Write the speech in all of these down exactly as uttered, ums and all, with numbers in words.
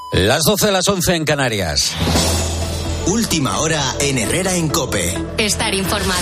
Las doce, las once en Canarias. Última hora en Herrera en COPE. Estar informado.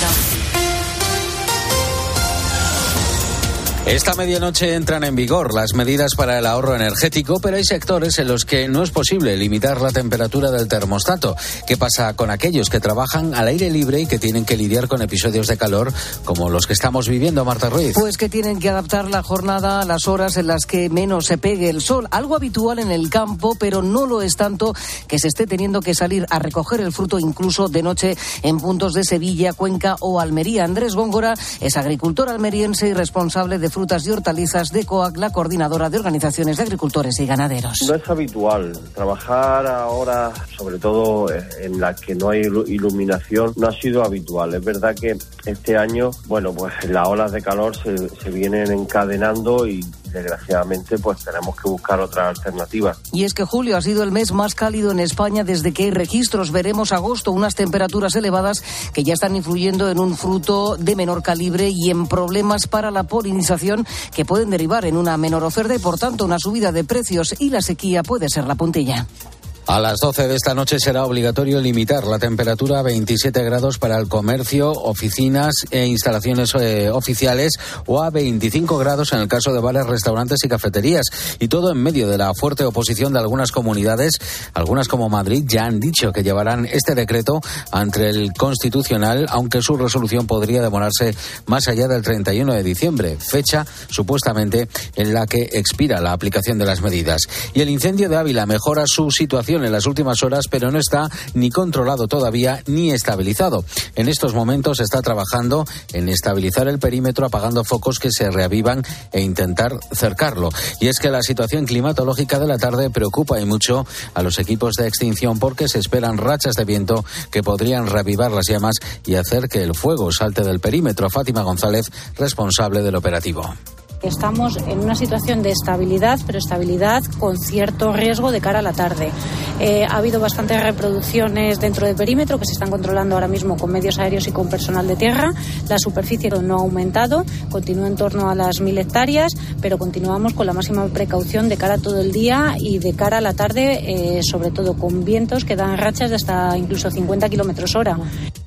Esta medianoche entran en vigor las medidas para el ahorro energético, pero hay sectores en los que no es posible limitar la temperatura del termostato. ¿Qué pasa con aquellos que trabajan al aire libre y que tienen que lidiar con episodios de calor como los que estamos viviendo, Marta Ruiz? Pues que tienen que adaptar la jornada a las horas en las que menos se pegue el sol. Algo habitual en el campo, pero no lo es tanto que se esté teniendo que salir a recoger el fruto incluso de noche en puntos de Sevilla, Cuenca o Almería. Andrés Góngora es agricultor almeriense y responsable de frutas y hortalizas de COAG, la coordinadora de organizaciones de agricultores y ganaderos. No es habitual trabajar ahora, sobre todo en la que no hay iluminación, no ha sido habitual. Es verdad que este año, bueno, pues las olas de calor se, se vienen encadenando y desgraciadamente pues tenemos que buscar otras alternativas. Y es que julio ha sido el mes más cálido en España desde que hay registros. Veremos agosto, unas temperaturas elevadas que ya están influyendo en un fruto de menor calibre y en problemas para la polinización que pueden derivar en una menor oferta y por tanto una subida de precios, y la sequía puede ser la puntilla. A las doce de esta noche será obligatorio limitar la temperatura a veintisiete grados para el comercio, oficinas e instalaciones eh, oficiales, o a veinticinco grados en el caso de bares, restaurantes y cafeterías. Y todo en medio de la fuerte oposición de algunas comunidades. Algunas, como Madrid, ya han dicho que llevarán este decreto ante el Constitucional, aunque su resolución podría demorarse más allá del treinta y uno de diciembre, fecha supuestamente en la que expira la aplicación de las medidas. Y el incendio de Ávila mejora su situación en las últimas horas, pero no está ni controlado todavía ni estabilizado. En estos momentos se está trabajando en estabilizar el perímetro, apagando focos que se reavivan e intentar cercarlo. Y es que la situación climatológica de la tarde preocupa y mucho a los equipos de extinción, porque se esperan rachas de viento que podrían reavivar las llamas y hacer que el fuego salte del perímetro. Fátima González, responsable del operativo. Estamos en una situación de estabilidad, pero estabilidad con cierto riesgo de cara a la tarde. Eh, ha habido bastantes reproducciones dentro del perímetro que se están controlando ahora mismo con medios aéreos y con personal de tierra. La superficie no ha aumentado, continúa en torno a las mil hectáreas, pero continuamos con la máxima precaución de cara a todo el día y de cara a la tarde, eh, sobre todo con vientos que dan rachas de hasta incluso cincuenta kilómetros hora.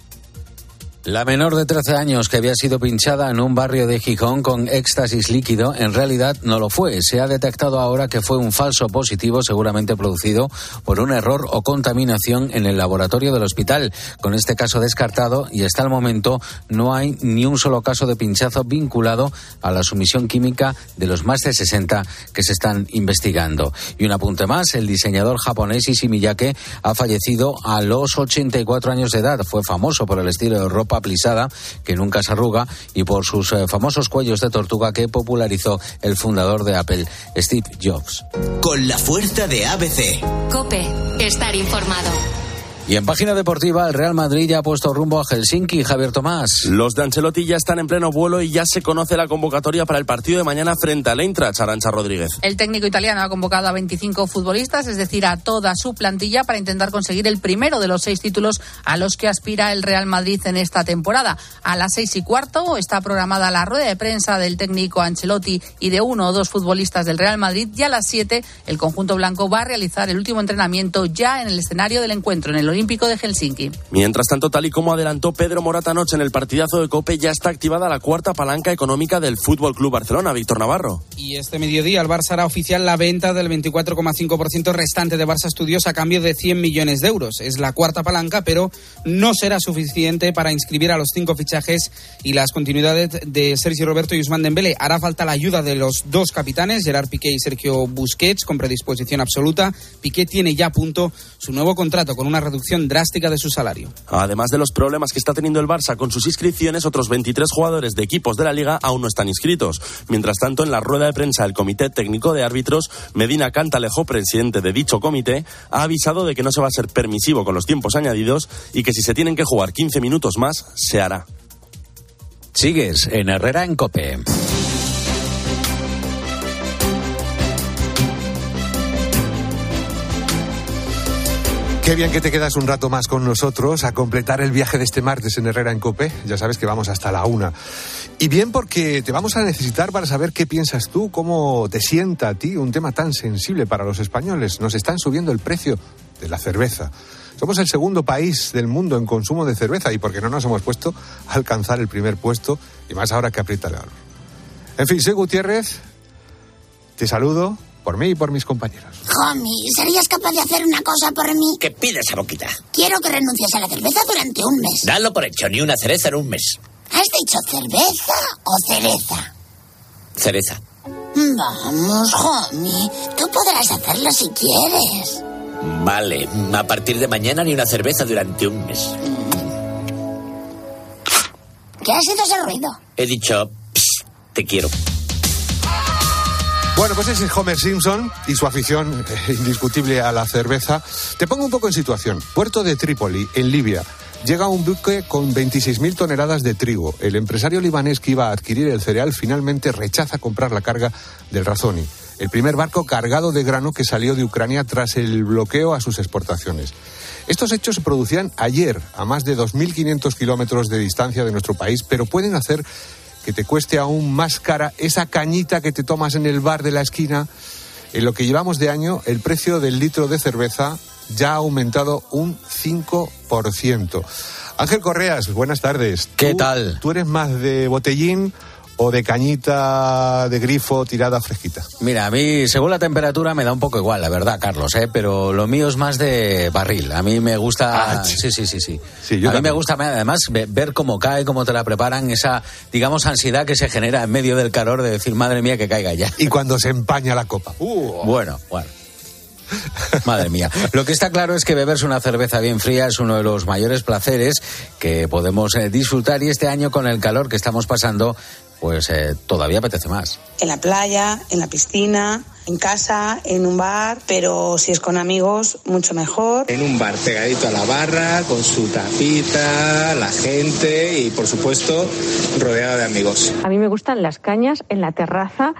La menor de trece años que había sido pinchada en un barrio de Gijón con éxtasis líquido, en realidad no lo fue. Se ha detectado ahora que fue un falso positivo, seguramente producido por un error o contaminación en el laboratorio del hospital. Con este caso descartado, y hasta el momento no hay ni un solo caso de pinchazo vinculado a la sumisión química de los más de sesenta que se están investigando. Y un apunte más: el diseñador japonés Issey Miyake ha fallecido a los ochenta y cuatro años de edad. Fue famoso por el estilo de ropa plisada que nunca se arruga y por sus eh, famosos cuellos de tortuga que popularizó el fundador de Apple, Steve Jobs. Con la fuerza de A B C. COPE. Estar informado. Y en página deportiva, el Real Madrid ya ha puesto rumbo a Helsinki. Javier Tomás. Los de Ancelotti ya están en pleno vuelo y ya se conoce la convocatoria para el partido de mañana frente al Eintracht. Arantxa Rodríguez. El técnico italiano ha convocado a veinticinco futbolistas, es decir, a toda su plantilla, para intentar conseguir el primero de los seis títulos a los que aspira el Real Madrid en esta temporada. A las seis y cuarto está programada la rueda de prensa del técnico Ancelotti y de uno o dos futbolistas del Real Madrid, y a las siete el conjunto blanco va a realizar el último entrenamiento ya en el escenario del encuentro, en el Olímpico de Helsinki. Mientras tanto, tal y como adelantó Pedro Morata anoche en el partidazo de COPE, ya está activada la cuarta palanca económica del Fútbol Club Barcelona. Víctor Navarro. Y este mediodía el Barça hará oficial la venta del veinticuatro coma cinco por ciento restante de Barça Studios a cambio de cien millones de euros. Es la cuarta palanca, pero no será suficiente para inscribir a los cinco fichajes y las continuidades de Sergio Roberto y Ousmane Dembélé. Hará falta la ayuda de los dos capitanes, Gerard Piqué y Sergio Busquets, con predisposición absoluta. Piqué tiene ya a punto su nuevo contrato con una reducción drástica de su salario. Además de los problemas que está teniendo el Barça con sus inscripciones, otros veintitrés jugadores de equipos de la Liga aún no están inscritos. Mientras tanto, en la rueda de prensa del Comité Técnico de Árbitros, Medina Cantalejo, presidente de dicho comité, ha avisado de que no se va a ser permisivo con los tiempos añadidos y que si se tienen que jugar quince minutos más, se hará. Sigues en Herrera en COPE. Qué bien que te quedas un rato más con nosotros a completar el viaje de este martes en Herrera en COPE. Ya sabes que vamos hasta la una. Y bien porque te vamos a necesitar para saber qué piensas tú, cómo te sienta a ti un tema tan sensible para los españoles. Nos están subiendo el precio de la cerveza. Somos el segundo país del mundo en consumo de cerveza y porque no nos hemos puesto a alcanzar el primer puesto y más ahora que aprieta el calor. En fin, soy Gutiérrez, te saludo por mí y por mis compañeros. Jomi, ¿serías capaz de hacer una cosa por mí? ¿Qué pides, a boquita? Quiero que renuncies a la cerveza durante un mes. Dalo por hecho, ni una cereza en un mes. ¿Has dicho cerveza o cereza? Cereza. Vamos, Jomi, tú podrás hacerlo si quieres. Vale, a partir de mañana ni una cerveza durante un mes. ¿Qué ha sido ese ruido? He dicho, psst, te quiero. Bueno, pues ese es Homer Simpson y su afición eh, indiscutible a la cerveza. Te pongo un poco en situación. Puerto de Trípoli, en Libia. Llega un buque con veintiséis mil toneladas de trigo. El empresario libanés que iba a adquirir el cereal finalmente rechaza comprar la carga del Razoni, el primer barco cargado de grano que salió de Ucrania tras el bloqueo a sus exportaciones. Estos hechos se producían ayer, a más de dos mil quinientos kilómetros de distancia de nuestro país, pero pueden hacer que te cueste aún más cara esa cañita que te tomas en el bar de la esquina. En lo que llevamos de año, el precio del litro de cerveza ya ha aumentado un cinco por ciento. Ángel Correas, buenas tardes. ¿Qué ¿Tú, tal? ¿Tú eres más de botellín o de cañita de grifo tirada fresquita? Mira, a mí, según la temperatura, me da un poco igual, la verdad, Carlos, ¿eh? Pero lo mío es más de barril. A mí me gusta... Ah, sí, sí, sí, sí. sí yo a también. mí me gusta, además, ver cómo cae, cómo te la preparan, esa, digamos, ansiedad que se genera en medio del calor de decir, madre mía, que caiga ya. Y cuando se empaña la copa. Uh. Bueno, bueno. Madre mía. Lo que está claro es que beberse una cerveza bien fría es uno de los mayores placeres que podemos eh, disfrutar, y este año, con el calor que estamos pasando, pues eh, todavía apetece más. En la playa, en la piscina, en casa, en un bar, pero si es con amigos, mucho mejor. En un bar pegadito a la barra, con su tapita, la gente y, por supuesto, rodeado de amigos. A mí me gustan las cañas en la terraza,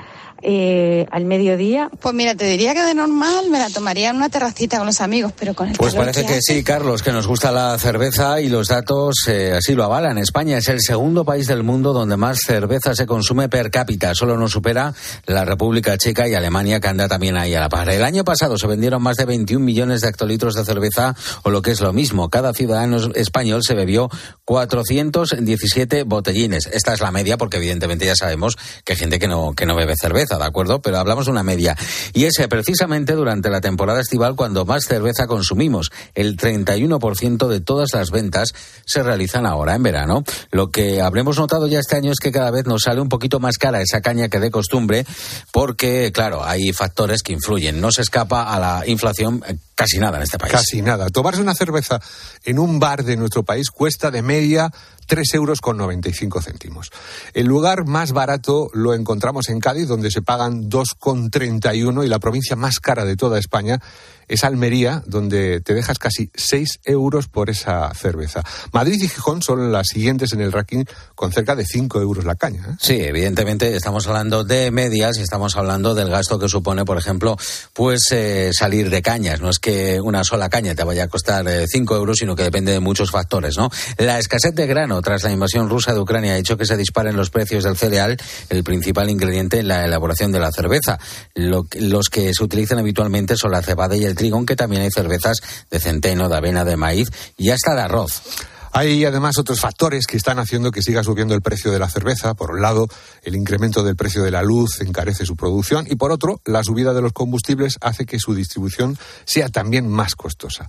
Eh, al mediodía. Pues mira, te diría que de normal me la tomaría en una terracita con los amigos, pero con el Pues calor parece que, que hace... sí, Carlos, que nos gusta la cerveza y los datos eh, así lo avalan. España es el segundo país del mundo donde más cerveza se consume per cápita. Solo nos supera la República Checa y Alemania, que anda también ahí a la par. El año pasado se vendieron más de veintiún millones de hectolitros de cerveza, o lo que es lo mismo, cada ciudadano español se bebió cuatrocientos diecisiete botellines. Esta es la media, porque evidentemente ya sabemos que hay gente que no, que no bebe cerveza, ¿de acuerdo? Pero hablamos de una media. Y es precisamente durante la temporada estival cuando más cerveza consumimos. El treinta y uno por ciento de todas las ventas se realizan ahora, en verano. Lo que habremos notado ya este año es que cada vez nos sale un poquito más cara esa caña que de costumbre, porque, claro, hay factores que influyen. No se escapa a la inflación casi nada en este país. Casi nada. Tomarse una cerveza en un bar de nuestro país cuesta de media tres euros con noventa y cinco céntimos. El lugar más barato lo encontramos en Cádiz, donde se pagan dos con treinta y uno, y la provincia más cara de toda España es Almería, donde te dejas casi seis euros por esa cerveza. Madrid y Gijón son las siguientes en el ranking, con cerca de cinco euros la caña, ¿eh? Sí, evidentemente estamos hablando de medias y estamos hablando del gasto que supone, por ejemplo, pues eh, salir de cañas. No es que una sola caña te vaya a costar eh, cinco euros, sino que depende de muchos factores, ¿no? La escasez de grano tras la invasión rusa de Ucrania ha hecho que se disparen los precios del cereal, el principal ingrediente en la elaboración de la cerveza. Lo, los que se utilizan habitualmente son la cebada y el trigo, aunque también hay cervezas de centeno, de avena, de maíz y hasta de arroz. Hay además otros factores que están haciendo que siga subiendo el precio de la cerveza. Por un lado, el incremento del precio de la luz encarece su producción, y por otro, la subida de los combustibles hace que su distribución sea también más costosa.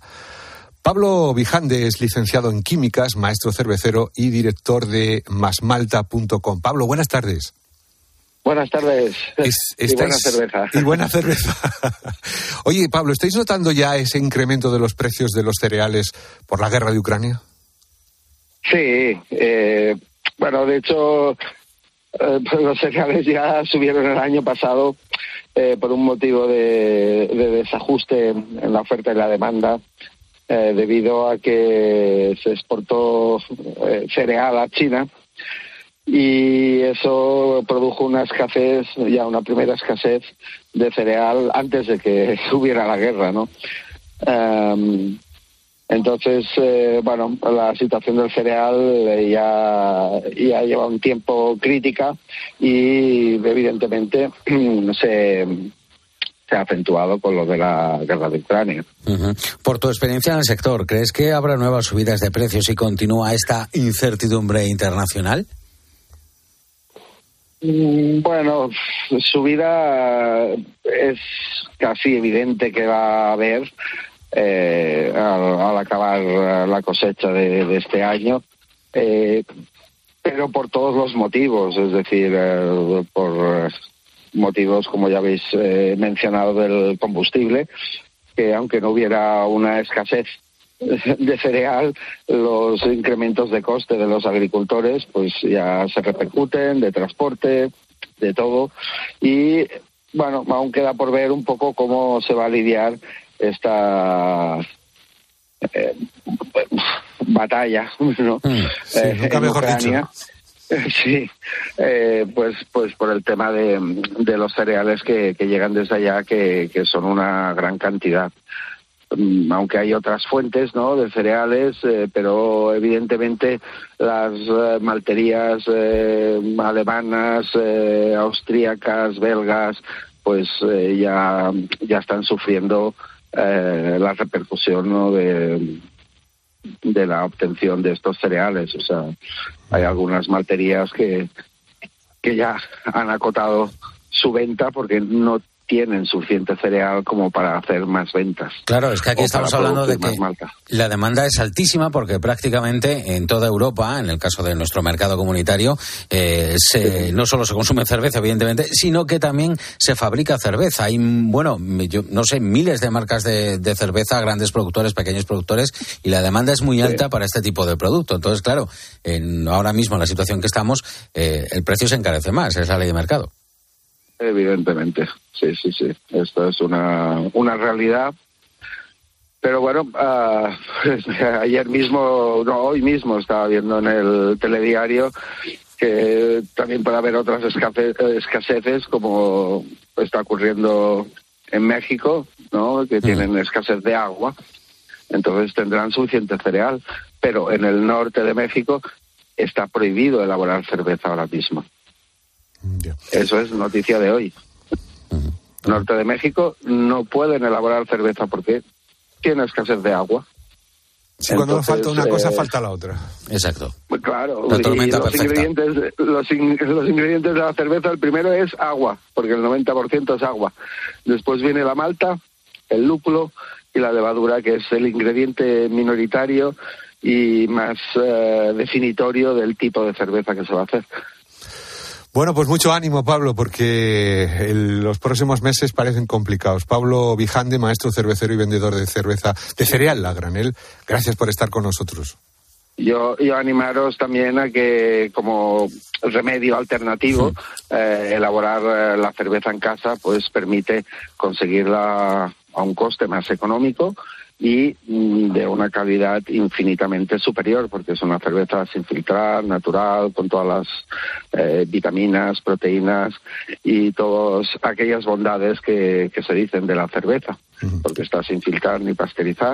Pablo Vijande es licenciado en Químicas, maestro cervecero y director de masmalta punto com. Pablo, buenas tardes. Buenas tardes. Es, y buena cerveza. Y buena cerveza. Oye, Pablo, ¿estáis notando ya ese incremento de los precios de los cereales por la guerra de Ucrania? Sí. Eh, bueno, de hecho, eh, los cereales ya subieron el año pasado eh, por un motivo de, de desajuste en la oferta y la demanda, eh, debido a que se exportó eh, cereal a China. Y eso produjo una escasez, ya una primera escasez de cereal antes de que hubiera la guerra, ¿no? Um, Entonces, eh, bueno, la situación del cereal eh, ya, ya lleva un tiempo crítica y evidentemente se, se ha acentuado con lo de la guerra de Ucrania. Uh-huh. Por tu experiencia en el sector, ¿crees que habrá nuevas subidas de precios si continúa esta incertidumbre internacional? Bueno, subida es casi evidente que va a haber. Eh, al, al acabar la cosecha de, de este año, eh, pero por todos los motivos, es decir, eh, por motivos, como ya habéis eh, mencionado, del combustible, que aunque no hubiera una escasez de cereal, los incrementos de coste de los agricultores pues ya se repercuten, de transporte, de todo, y bueno, aún queda por ver un poco cómo se va a lidiar esta eh, batalla, ¿no? Mm, sí, eh, nunca en mejor Ucrania. Dicho. Sí, eh, pues pues por el tema de, de los cereales que, que llegan desde allá, que, que son una gran cantidad. Um, aunque hay otras fuentes, ¿no?, de cereales, eh, pero evidentemente las eh, malterías eh, alemanas, eh, austríacas, belgas, pues eh, ya ya están sufriendo Eh, la repercusión, ¿no?, de, de la obtención de estos cereales. O sea, hay algunas malterías que, que ya han acotado su venta porque no tienen suficiente cereal como para hacer más ventas. Claro, es que aquí estamos hablando de que la demanda es altísima porque prácticamente en toda Europa, en el caso de nuestro mercado comunitario, eh, se, sí. no solo se consume cerveza, evidentemente, sino que también se fabrica cerveza. Hay, bueno, yo no sé, miles de marcas de, de cerveza, grandes productores, pequeños productores, y la demanda es muy sí. alta para este tipo de producto. Entonces, claro, en, ahora mismo en la situación que estamos, eh, el precio se encarece más, es la ley de mercado. Evidentemente, sí, sí, sí. Esto es una, una realidad. Pero bueno, uh, ayer mismo, no, hoy mismo estaba viendo en el telediario que también puede haber otras escape, escaseces, como está ocurriendo en México, ¿no?, que tienen escasez de agua. Entonces tendrán suficiente cereal. Pero en el norte de México está prohibido elaborar cerveza ahora mismo. Yeah. Eso es noticia de hoy. Uh-huh. Norte de México no pueden elaborar cerveza porque tiene escasez de agua. Si cuando nos falta una cosa, eh, falta la otra. Exacto. Pues claro, y los ingredientes, los, in, los ingredientes de la cerveza, el primero es agua, porque el noventa por ciento es agua. Después viene la malta, el lúpulo y la levadura, que es el ingrediente minoritario y más uh, definitorio del tipo de cerveza que se va a hacer. Bueno, pues mucho ánimo, Pablo, porque el, los próximos meses parecen complicados. Pablo Vijande, maestro cervecero y vendedor de cerveza de cereal a granel, gracias por estar con nosotros. Yo, yo animaros también a que, como remedio alternativo, sí. eh, elaborar eh, la cerveza en casa, pues permite conseguirla a un coste más económico y de una calidad infinitamente superior, porque es una cerveza sin filtrar, natural, con todas las eh, vitaminas, proteínas y todas aquellas bondades que, que se dicen de la cerveza, uh-huh. porque está sin filtrar ni pasteurizar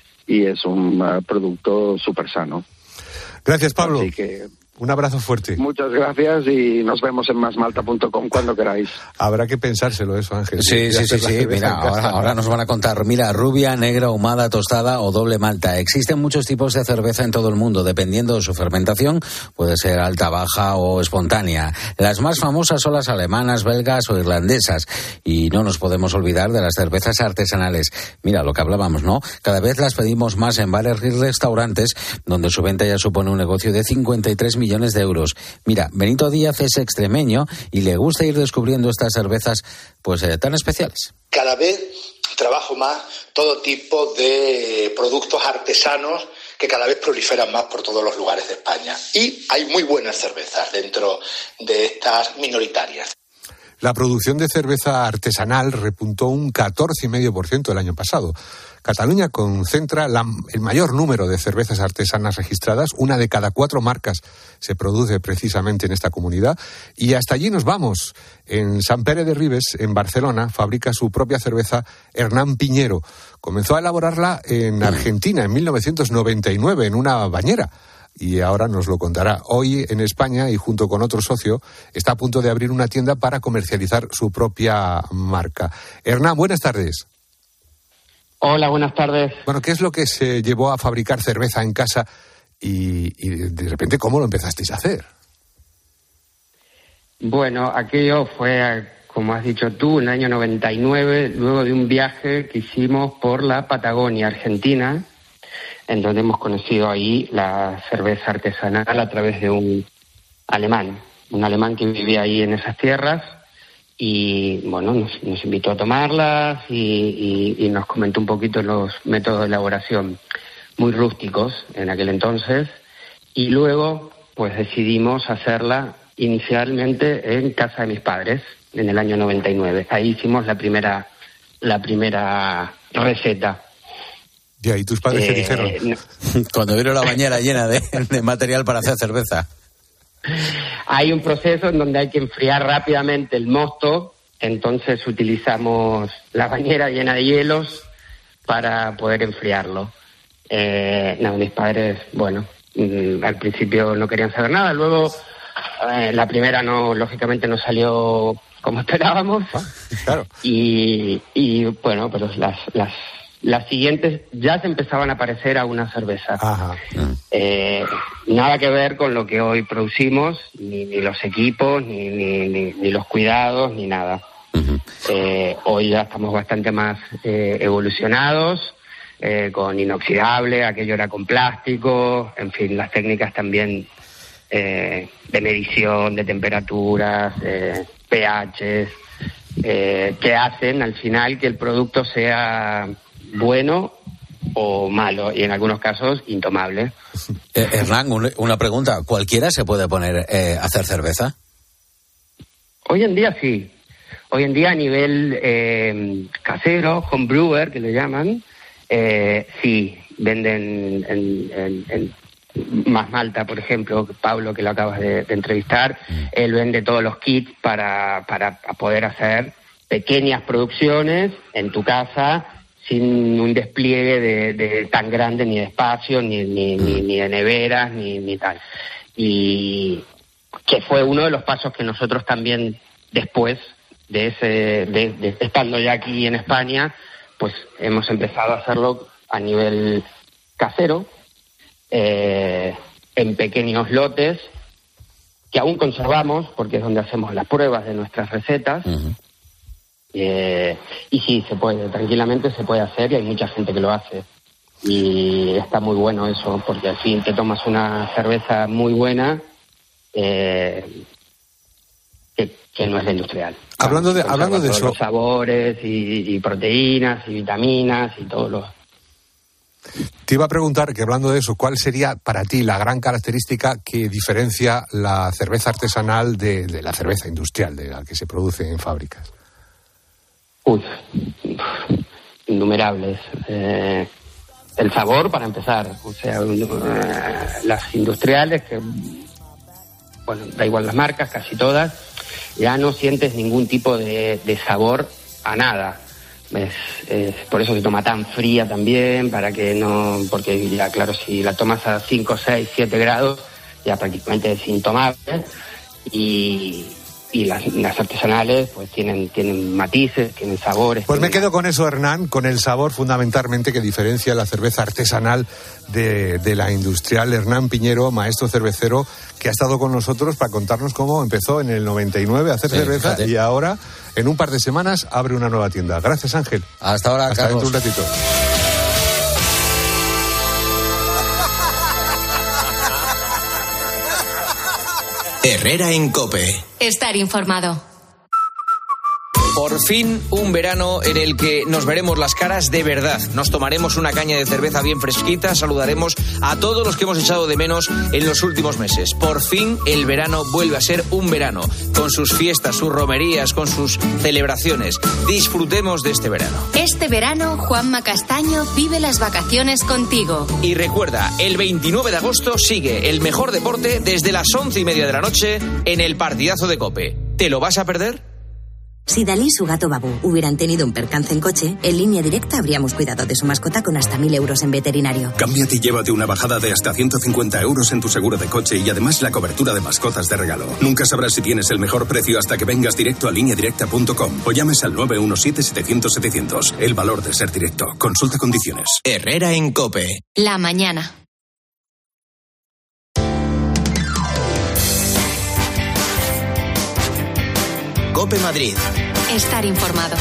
y es un uh, producto súper sano. Gracias, Pablo. Así que un abrazo fuerte. Muchas gracias y nos vemos en más malta punto com cuando queráis. Habrá que pensárselo eso, Ángel. Sí, sí, sí, sí. Mira, ahora, ahora nos van a contar. Mira, rubia, negra, ahumada, tostada o doble malta. Existen muchos tipos de cerveza en todo el mundo, dependiendo de su fermentación. Puede ser alta, baja o espontánea. Las más famosas son las alemanas, belgas o irlandesas. Y no nos podemos olvidar de las cervezas artesanales. Mira, lo que hablábamos, ¿no? Cada vez las pedimos más en bares y restaurantes, donde su venta ya supone un negocio de cincuenta y tres millones de euros. Mira, Benito Díaz es extremeño y le gusta ir descubriendo estas cervezas pues eh, tan especiales. Cada vez trabajo más todo tipo de productos artesanos que cada vez proliferan más por todos los lugares de España. Y hay muy buenas cervezas dentro de estas minoritarias. La producción de cerveza artesanal repuntó un catorce coma cinco por ciento el año pasado. Cataluña concentra la, el mayor número de cervezas artesanas registradas. Una de cada cuatro marcas se produce precisamente en esta comunidad. Y hasta allí nos vamos. En Sant Pere de Ribes, en Barcelona, fabrica su propia cerveza Hernán Piñero. Comenzó a elaborarla en Argentina en mil novecientos noventa y nueve, en una bañera. Y ahora nos lo contará. Hoy en España, y junto con otro socio, está a punto de abrir una tienda para comercializar su propia marca. Hernán, buenas tardes. Hola, buenas tardes. Bueno, ¿qué es lo que se llevó a fabricar cerveza en casa y, y de repente cómo lo empezasteis a hacer? Bueno, aquello fue, como has dicho tú, en el año noventa y nueve, luego de un viaje que hicimos por la Patagonia, Argentina, en donde hemos conocido ahí la cerveza artesanal a través de un alemán, un alemán que vivía ahí en esas tierras. Y bueno, nos, nos invitó a tomarlas y, y, y nos comentó un poquito los métodos de elaboración muy rústicos en aquel entonces. Y luego, pues decidimos hacerla inicialmente en casa de mis padres, en el año noventa y nueve. Ahí hicimos la primera, la primera receta. ¿Y ahí tus padres qué eh, dijeron? No. Cuando vieron la bañera llena de, de material para hacer cerveza. Hay un proceso en donde hay que enfriar rápidamente el mosto, entonces utilizamos la bañera llena de hielos para poder enfriarlo. Eh, no, mis padres, bueno, mm, al principio no querían saber nada, luego eh, la primera no, lógicamente no salió como esperábamos. Ah, claro. Y, y bueno, pero las, las Las siguientes ya se empezaban a parecer a una cerveza. Ajá. Eh, nada que ver con lo que hoy producimos, ni, ni los equipos, ni, ni, ni, ni los cuidados, ni nada. Uh-huh. Eh, hoy ya estamos bastante más eh, evolucionados, eh, con inoxidable, aquello era con plástico, en fin, las técnicas también eh, de medición, de temperaturas, eh, pHs, eh, que hacen al final que el producto sea bueno o malo, y en algunos casos intomable. Eh, Hernán, una pregunta. ¿Cualquiera se puede poner eh, a hacer cerveza? Hoy en día sí. Hoy en día a nivel eh, casero, home brewer, que le llaman, eh, sí, venden en, en, en Más Malta, por ejemplo, Pablo, que lo acabas de, de entrevistar, mm. él vende todos los kits para, para poder hacer pequeñas producciones en tu casa, sin un despliegue de, de tan grande ni de espacio, ni, ni, ni, ni de neveras, ni, ni tal. Y que fue uno de los pasos que nosotros también, después de ese, de, de estando ya aquí en España, pues hemos empezado a hacerlo a nivel casero, eh, en pequeños lotes, que aún conservamos, porque es donde hacemos las pruebas de nuestras recetas. Uh-huh. Eh, y sí, se puede, tranquilamente se puede hacer, y hay mucha gente que lo hace. Y está muy bueno eso, porque al fin te tomas una cerveza muy buena, eh, que, que no es la industrial. Hablando de, hablando de eso, los sabores y, y proteínas y vitaminas y todos los... Te iba a preguntar que, hablando de eso, ¿cuál sería para ti la gran característica que diferencia la cerveza artesanal de, de la cerveza industrial, de la que se produce en fábricas? Uy, innumerables. Eh, el sabor, para empezar. O sea, uh, las industriales, que, bueno, da igual las marcas, casi todas, ya no sientes ningún tipo de, de sabor a nada. Es, es por eso se toma tan fría también, para que no, porque ya claro, si la tomas a cinco, seis, siete grados, ya prácticamente es intomable. Y, y las, las artesanales pues tienen, tienen matices, tienen sabores. Pues tienen... me quedo con eso, Hernán, con el sabor fundamentalmente que diferencia la cerveza artesanal de, de la industrial. Hernán Piñero, maestro cervecero, que ha estado con nosotros para contarnos cómo empezó en el noventa y nueve a hacer sí, cerveza, fíjate. Y ahora, en un par de semanas, abre una nueva tienda. Gracias, Ángel. Hasta ahora, Hasta Carlos. dentro de un ratito. Herrera en COPE. Estar informado. Por fin, un verano en el que nos veremos las caras de verdad. Nos tomaremos una caña de cerveza bien fresquita, saludaremos a todos los que hemos echado de menos en los últimos meses. Por fin, el verano vuelve a ser un verano, con sus fiestas, sus romerías, con sus celebraciones. Disfrutemos de este verano. Este verano, Juanma Castaño vive las vacaciones contigo. Y recuerda, el veintinueve de agosto sigue el mejor deporte desde las once y media de la noche en el partidazo de COPE. ¿Te lo vas a perder? Si Dalí y su gato Babu hubieran tenido un percance en coche, en Línea Directa habríamos cuidado de su mascota con hasta mil euros en veterinario. Cámbiate y llévate una bajada de hasta ciento cincuenta euros en tu seguro de coche y además la cobertura de mascotas de regalo. Nunca sabrás si tienes el mejor precio hasta que vengas directo a línea directa punto com o llames al nueve uno siete setecientos setecientos. El valor de ser directo. Consulta condiciones. Herrera en COPE. La mañana. COPE Madrid. Estar informado.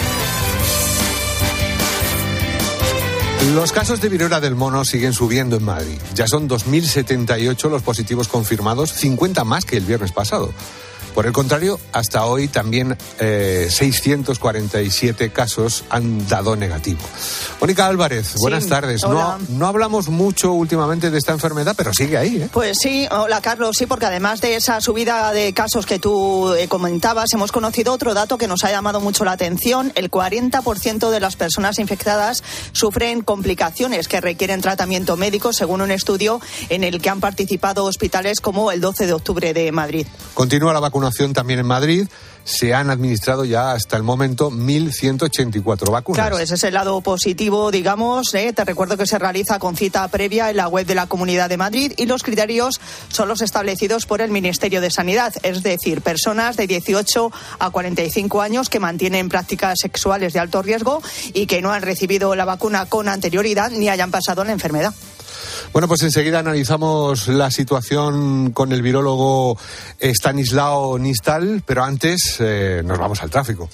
Los casos de viruela del mono siguen subiendo en Madrid. Ya son dos mil setenta y ocho los positivos confirmados, cincuenta más que el viernes pasado. Por el contrario, hasta hoy también eh, seiscientos cuarenta y siete casos han dado negativo. Mónica Álvarez, sí, buenas tardes. No, no hablamos mucho últimamente de esta enfermedad, pero sigue ahí, ¿eh? Pues sí, hola Carlos, sí, porque además de esa subida de casos que tú eh, comentabas, hemos conocido otro dato que nos ha llamado mucho la atención. El cuarenta por ciento de las personas infectadas sufren complicaciones que requieren tratamiento médico, según un estudio en el que han participado hospitales como el doce de octubre de Madrid. Continúa la vacunación también en Madrid. Se han administrado ya hasta el momento mil ciento ochenta y cuatro vacunas. Claro, ese es el lado positivo, digamos. ¿eh? Te recuerdo que se realiza con cita previa en la web de la Comunidad de Madrid y los criterios son los establecidos por el Ministerio de Sanidad, es decir, personas de dieciocho a cuarenta y cinco años que mantienen prácticas sexuales de alto riesgo y que no han recibido la vacuna con anterioridad ni hayan pasado la enfermedad. Bueno, pues enseguida analizamos la situación con el virólogo Estanislao Nistal, pero antes eh, nos vamos al tráfico.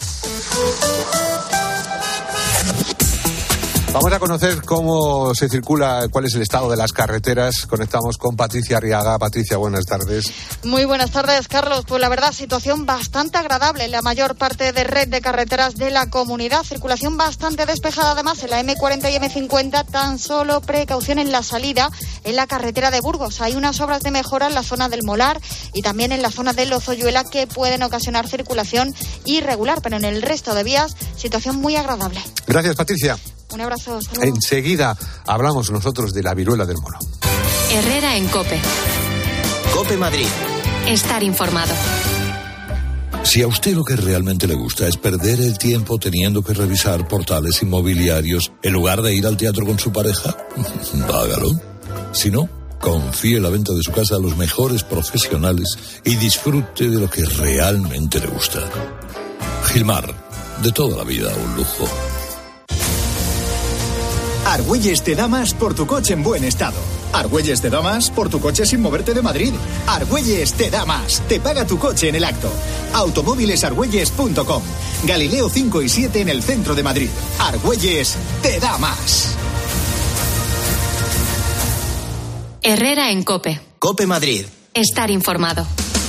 Vamos a conocer cómo se circula, cuál es el estado de las carreteras. Conectamos con Patricia Arriaga. Patricia, buenas tardes. Muy buenas tardes, Carlos. Pues la verdad, situación bastante agradable en la mayor parte de red de carreteras de la comunidad. Circulación bastante despejada, además, en la eme cuarenta y eme cincuenta. Tan solo precaución en la salida en la carretera de Burgos. Hay unas obras de mejora en la zona del Molar y también en la zona de Lozoyuela que pueden ocasionar circulación irregular, pero en el resto de vías, situación muy agradable. Gracias, Patricia. Un abrazo. Hasta luego. Enseguida hablamos nosotros de la viruela del mono. Herrera en COPE. COPE Madrid. Estar informado. Si a usted lo que realmente le gusta es perder el tiempo teniendo que revisar portales inmobiliarios en lugar de ir al teatro con su pareja, hágalo. Si no, confíe la venta de su casa a los mejores profesionales y disfrute de lo que realmente le gusta. Gilmar, de toda la vida un lujo. Argüelles te da más por tu coche en buen estado. Argüelles te da más por tu coche sin moverte de Madrid. Argüelles te da más. Te paga tu coche en el acto. automóviles argüelles punto com. Galileo cinco y siete en el centro de Madrid. Argüelles te da más. Herrera en COPE. COPE Madrid. Estar informado.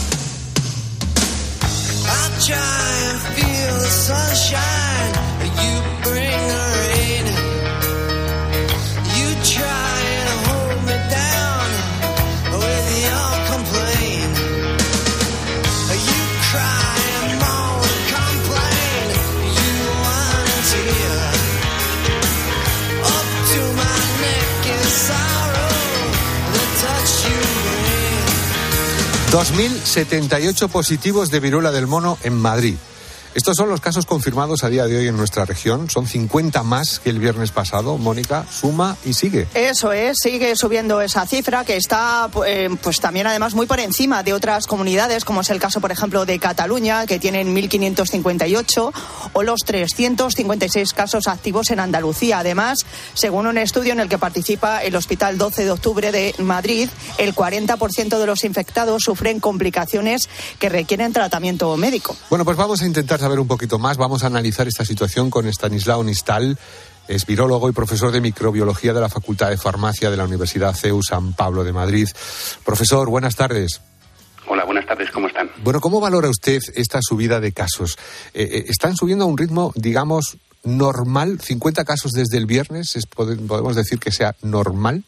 dos mil setenta y ocho positivos de viruela del mono en Madrid. Estos son los casos confirmados a día de hoy en nuestra región. Son cincuenta más que el viernes pasado. Mónica, suma y sigue. Eso es, sigue subiendo esa cifra que está eh, pues también además muy por encima de otras comunidades, como es el caso, por ejemplo, de Cataluña, que tienen mil quinientos cincuenta y ocho, o los trescientos cincuenta y seis casos activos en Andalucía. Además, según un estudio en el que participa el Hospital doce de octubre de Madrid, el cuarenta por ciento de los infectados sufren complicaciones que requieren tratamiento médico. Bueno, pues vamos a intentar saber un poquito más. Vamos a analizar esta situación con Estanislao Nistal. Es virólogo y profesor de microbiología de la Facultad de Farmacia de la Universidad C E U San Pablo de Madrid. Profesor, buenas tardes. Hola, buenas tardes. tardes, ¿cómo están? Bueno, ¿cómo valora usted esta subida de casos? Eh, eh, ¿Están subiendo a un ritmo, digamos, normal? ¿cincuenta casos desde el viernes? ¿Es, ¿Podemos decir que sea normal?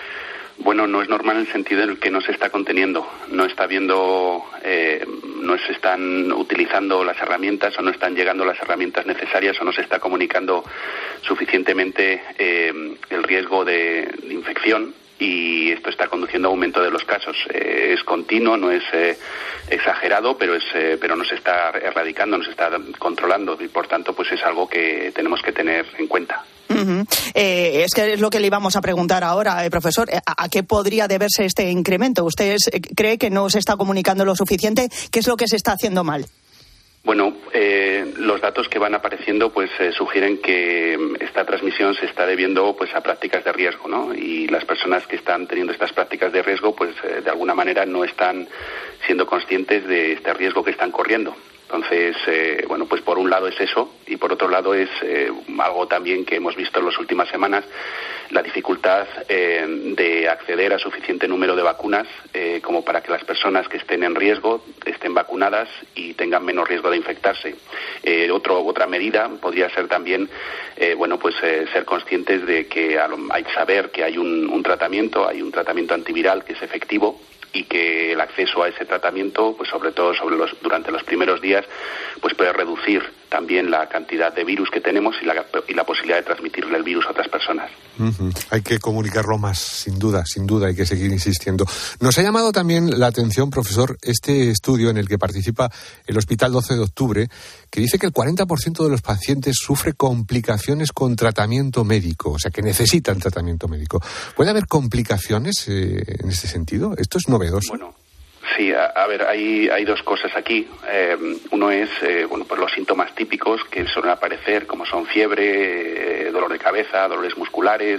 Bueno, no es normal en el sentido en el que no se está conteniendo, no está viendo, eh, no se están utilizando las herramientas o no están llegando las herramientas necesarias o no se está comunicando suficientemente eh, el riesgo de, de infección. Y esto está conduciendo a aumento de los casos. Eh, es continuo, no es eh, exagerado, pero es eh, pero no se está erradicando, no se está controlando y por tanto pues es algo que tenemos que tener en cuenta. Uh-huh. Eh, es que es lo que le íbamos a preguntar ahora, eh, profesor. ¿A, ¿A qué podría deberse este incremento? ¿Usted cree que no se está comunicando lo suficiente? ¿Qué es lo que se está haciendo mal? Bueno, eh, los datos que van apareciendo pues eh, sugieren que esta transmisión se está debiendo pues a prácticas de riesgo, ¿no? Y las personas que están teniendo estas prácticas de riesgo pues eh, de alguna manera no están siendo conscientes de este riesgo que están corriendo. Entonces, eh, bueno, pues por un lado es eso y por otro lado es eh, algo también que hemos visto en las últimas semanas, la dificultad eh, de acceder a suficiente número de vacunas eh, como para que las personas que estén en riesgo estén vacunadas y tengan menos riesgo de infectarse. Eh, otro, otra medida podría ser también, eh, bueno, pues eh, ser conscientes de que hay que saber que hay un, un tratamiento, hay un tratamiento antiviral que es efectivo y que el acceso a ese tratamiento, pues sobre todo sobre los, durante los primeros días, pues puede reducir también la cantidad de virus que tenemos y la, y la posibilidad de transmitirle el virus a otras personas. Uh-huh. Hay que comunicarlo más, sin duda, sin duda, hay que seguir insistiendo. Nos ha llamado también la atención, profesor, este estudio en el que participa el Hospital doce de octubre, que dice que el cuarenta por ciento de los pacientes sufre complicaciones con tratamiento médico, o sea, que necesitan tratamiento médico. ¿Puede haber complicaciones eh, en este sentido? Esto es novedoso. Bueno. Sí, a, a ver, hay, hay dos cosas aquí. Eh, uno es, eh, bueno, pues los síntomas típicos que suelen aparecer, como son fiebre, eh, dolor de cabeza, dolores musculares,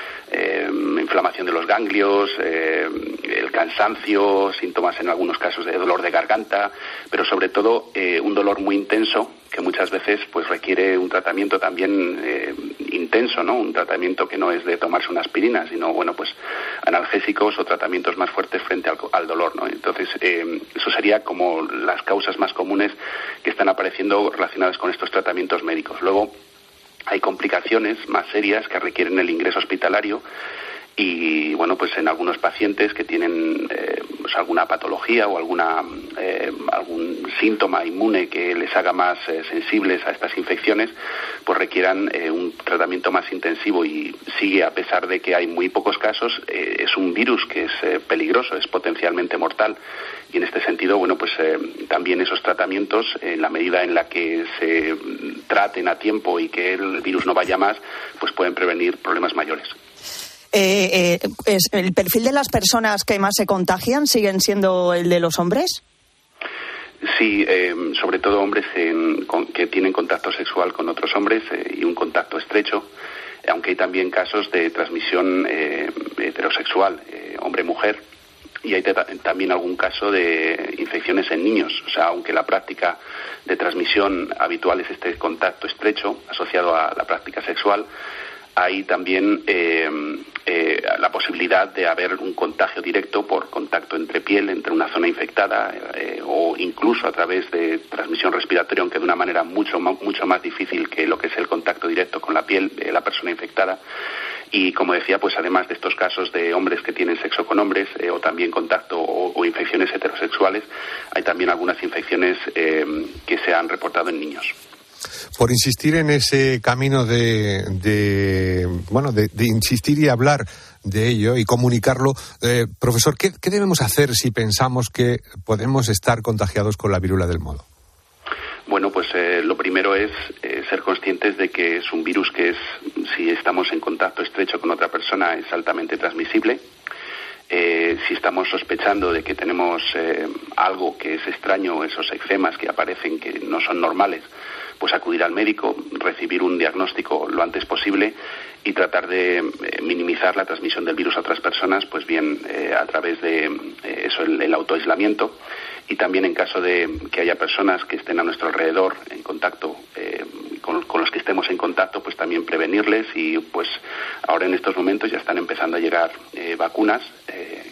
eh, inflamación de los ganglios, eh, el cansancio, síntomas en algunos casos de dolor de garganta, pero sobre todo eh, un dolor muy intenso que muchas veces pues requiere un tratamiento también eh, intenso, ¿no? Un tratamiento que no es de tomarse una aspirina, sino, bueno, pues analgésicos o tratamientos más fuertes frente al, al dolor, ¿no? Entonces, eh, eso sería como las causas más comunes que están apareciendo relacionadas con estos tratamientos médicos. Luego, hay complicaciones más serias que requieren el ingreso hospitalario y, bueno, pues en algunos pacientes que tienen eh, pues alguna patología o alguna eh, algún síntoma inmune que les haga más eh, sensibles a estas infecciones, pues requieran eh, un tratamiento más intensivo y sigue, a pesar de que hay muy pocos casos, eh, es un virus que es eh, peligroso, es potencialmente mortal. Y en este sentido, bueno, pues eh, también esos tratamientos, en la medida en la que se traten a tiempo y que el virus no vaya más, pues pueden prevenir problemas mayores. Eh, eh, es, ¿El perfil de las personas que más se contagian siguen siendo el de los hombres? Sí, eh, sobre todo hombres en, con, que tienen contacto sexual con otros hombres eh, y un contacto estrecho, aunque hay también casos de transmisión eh, heterosexual, eh, hombre-mujer. Y hay también algún caso de infecciones en niños. O sea, aunque la práctica de transmisión habitual es este contacto estrecho asociado a la práctica sexual, hay también eh, eh, la posibilidad de haber un contagio directo por contacto entre piel, entre una zona infectada, eh, o incluso a través de transmisión respiratoria, aunque de una manera mucho, mucho más difícil que lo que es el contacto directo con la piel de la persona infectada. Y como decía, pues además de estos casos de hombres que tienen sexo con hombres eh, o también contacto o, o infecciones heterosexuales, hay también algunas infecciones eh, que se han reportado en niños. Por insistir en ese camino de, de bueno, de, de insistir y hablar de ello y comunicarlo, eh, profesor, ¿qué, ¿qué debemos hacer si pensamos que podemos estar contagiados con la viruela del mono? Bueno, pues eh, lo primero es eh, ser conscientes de que es un virus que es, si estamos en contacto estrecho con otra persona, es altamente transmisible. Eh, si estamos sospechando de que tenemos eh, algo que es extraño, esos eczemas que aparecen que no son normales, pues acudir al médico, recibir un diagnóstico lo antes posible y tratar de eh, minimizar la transmisión del virus a otras personas, pues bien eh, a través de eh, eso, el, el autoaislamiento, y también en caso de que haya personas que estén a nuestro alrededor en contacto eh, con, con los que estemos en contacto, pues también prevenirles. Y pues ahora en estos momentos ya están empezando a llegar eh, vacunas eh,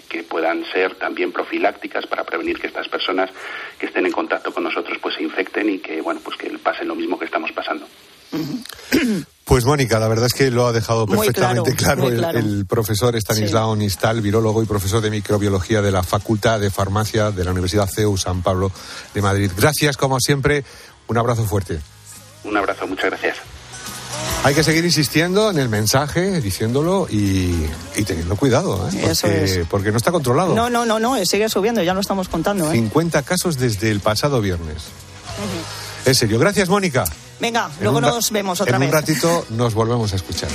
que puedan ser también profilácticas para prevenir que estas personas que estén en contacto con nosotros pues se infecten y que, bueno, pues que pasen lo mismo que estamos pasando. Pues Mónica, la verdad es que lo ha dejado perfectamente claro, claro, el, claro. el profesor Estanislao sí. Nistal, virólogo y profesor de microbiología de la Facultad de Farmacia de la Universidad C E U San Pablo de Madrid. Gracias, como siempre, un abrazo fuerte. Un abrazo, muchas gracias. Hay que seguir insistiendo en el mensaje, diciéndolo y, y teniendo cuidado, ¿eh? Porque, Eso es. porque no está controlado. No, no, no, no, sigue subiendo, ya lo estamos contando. ¿eh? cincuenta casos desde el pasado viernes. Uh-huh. En serio, gracias, Mónica. Venga, en luego nos vemos otra en vez. En un ratito nos volvemos a escuchar.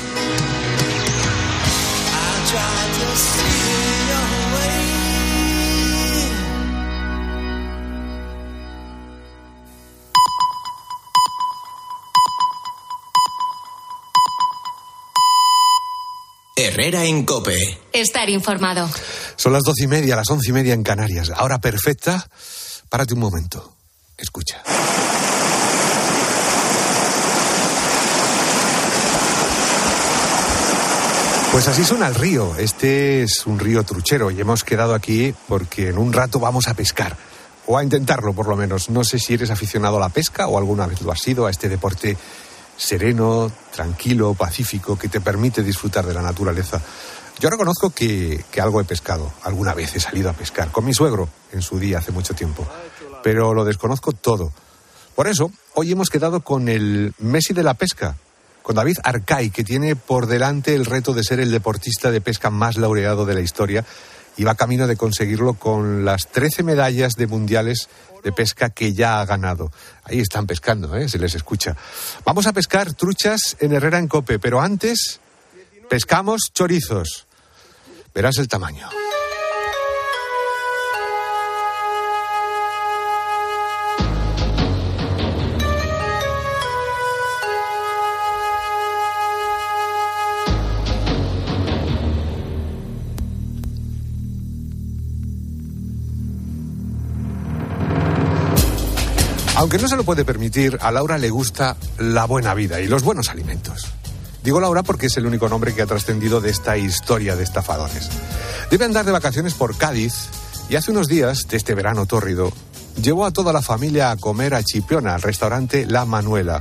Herrera en COPE. Estar informado. Son las doce y media, las once y media en Canarias. Ahora perfecta. Párate un momento. Escucha. Pues así suena el río. Este es un río truchero y hemos quedado aquí porque en un rato vamos a pescar. O a intentarlo, por lo menos. No sé si eres aficionado a la pesca o alguna vez lo has sido, a este deporte sereno, tranquilo, pacífico, que te permite disfrutar de la naturaleza. Yo reconozco que, que algo he pescado. Alguna vez he salido a pescar con mi suegro en su día, hace mucho tiempo. Pero lo desconozco todo. Por eso, hoy hemos quedado con el Messi de la pesca, con David Arcay, que tiene por delante el reto de ser el deportista de pesca más laureado de la historia y va camino de conseguirlo con las trece medallas de mundiales de pesca que ya ha ganado. Ahí están pescando, ¿eh? Se les escucha. Vamos a pescar truchas en Herrera en COPE, pero antes pescamos chorizos. Verás el tamaño. Aunque no se lo puede permitir, a Laura le gusta la buena vida y los buenos alimentos. Digo Laura porque es el único nombre que ha trascendido de esta historia de estafadores. Debe andar de vacaciones por Cádiz y hace unos días, de este verano tórrido, llevó a toda la familia a comer a Chipiona, al restaurante La Manuela.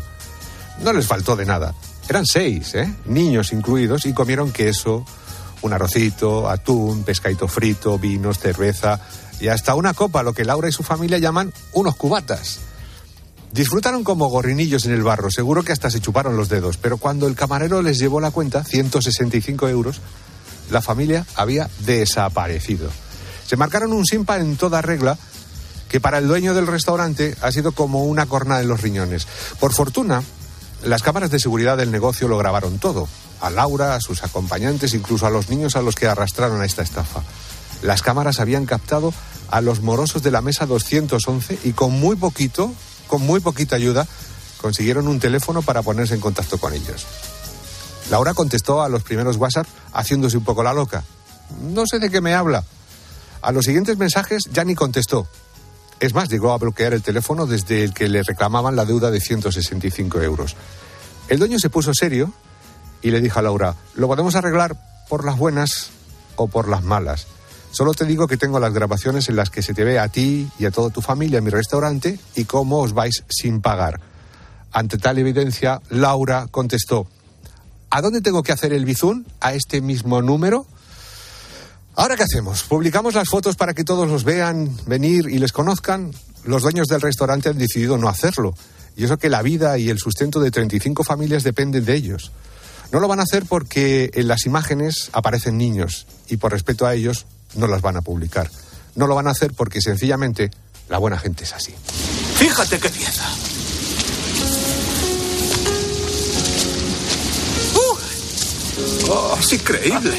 No les faltó de nada. Eran seis, ¿eh? Niños incluidos, y comieron queso, un arrocito, atún, pescadito frito, vinos, cerveza y hasta una copa, lo que Laura y su familia llaman unos cubatas. Disfrutaron como gorrinillos en el barro, seguro que hasta se chuparon los dedos, pero cuando el camarero les llevó la cuenta, ciento sesenta y cinco euros, la familia había desaparecido. Se marcaron un simpa en toda regla, que para el dueño del restaurante ha sido como una cornada en los riñones. Por fortuna, las cámaras de seguridad del negocio lo grabaron todo. A Laura, a sus acompañantes, incluso a los niños a los que arrastraron a esta estafa. Las cámaras habían captado a los morosos de la mesa doscientos once y con muy poquito... con muy poquita ayuda, consiguieron un teléfono para ponerse en contacto con ellos. Laura contestó a los primeros WhatsApp haciéndose un poco la loca. No sé de qué me habla. A los siguientes mensajes ya ni contestó. Es más, llegó a bloquear el teléfono desde el que le reclamaban la deuda de ciento sesenta y cinco euros. El dueño se puso serio y le dijo a Laura, lo podemos arreglar por las buenas o por las malas. Solo te digo que tengo las grabaciones en las que se te ve a ti y a toda tu familia en mi restaurante y cómo os vais sin pagar. Ante tal evidencia, Laura contestó, ¿a dónde tengo que hacer el bizún? ¿A este mismo número? ¿Ahora qué hacemos? ¿Publicamos las fotos para que todos los vean, venir y les conozcan? Los dueños del restaurante han decidido no hacerlo. Y eso que la vida y el sustento de treinta y cinco familias dependen de ellos. No lo van a hacer porque en las imágenes aparecen niños y por respeto a ellos no las van a publicar. No lo van a hacer porque sencillamente la buena gente es así. Fíjate qué pieza. ¡Uh! ¡Oh, es increíble!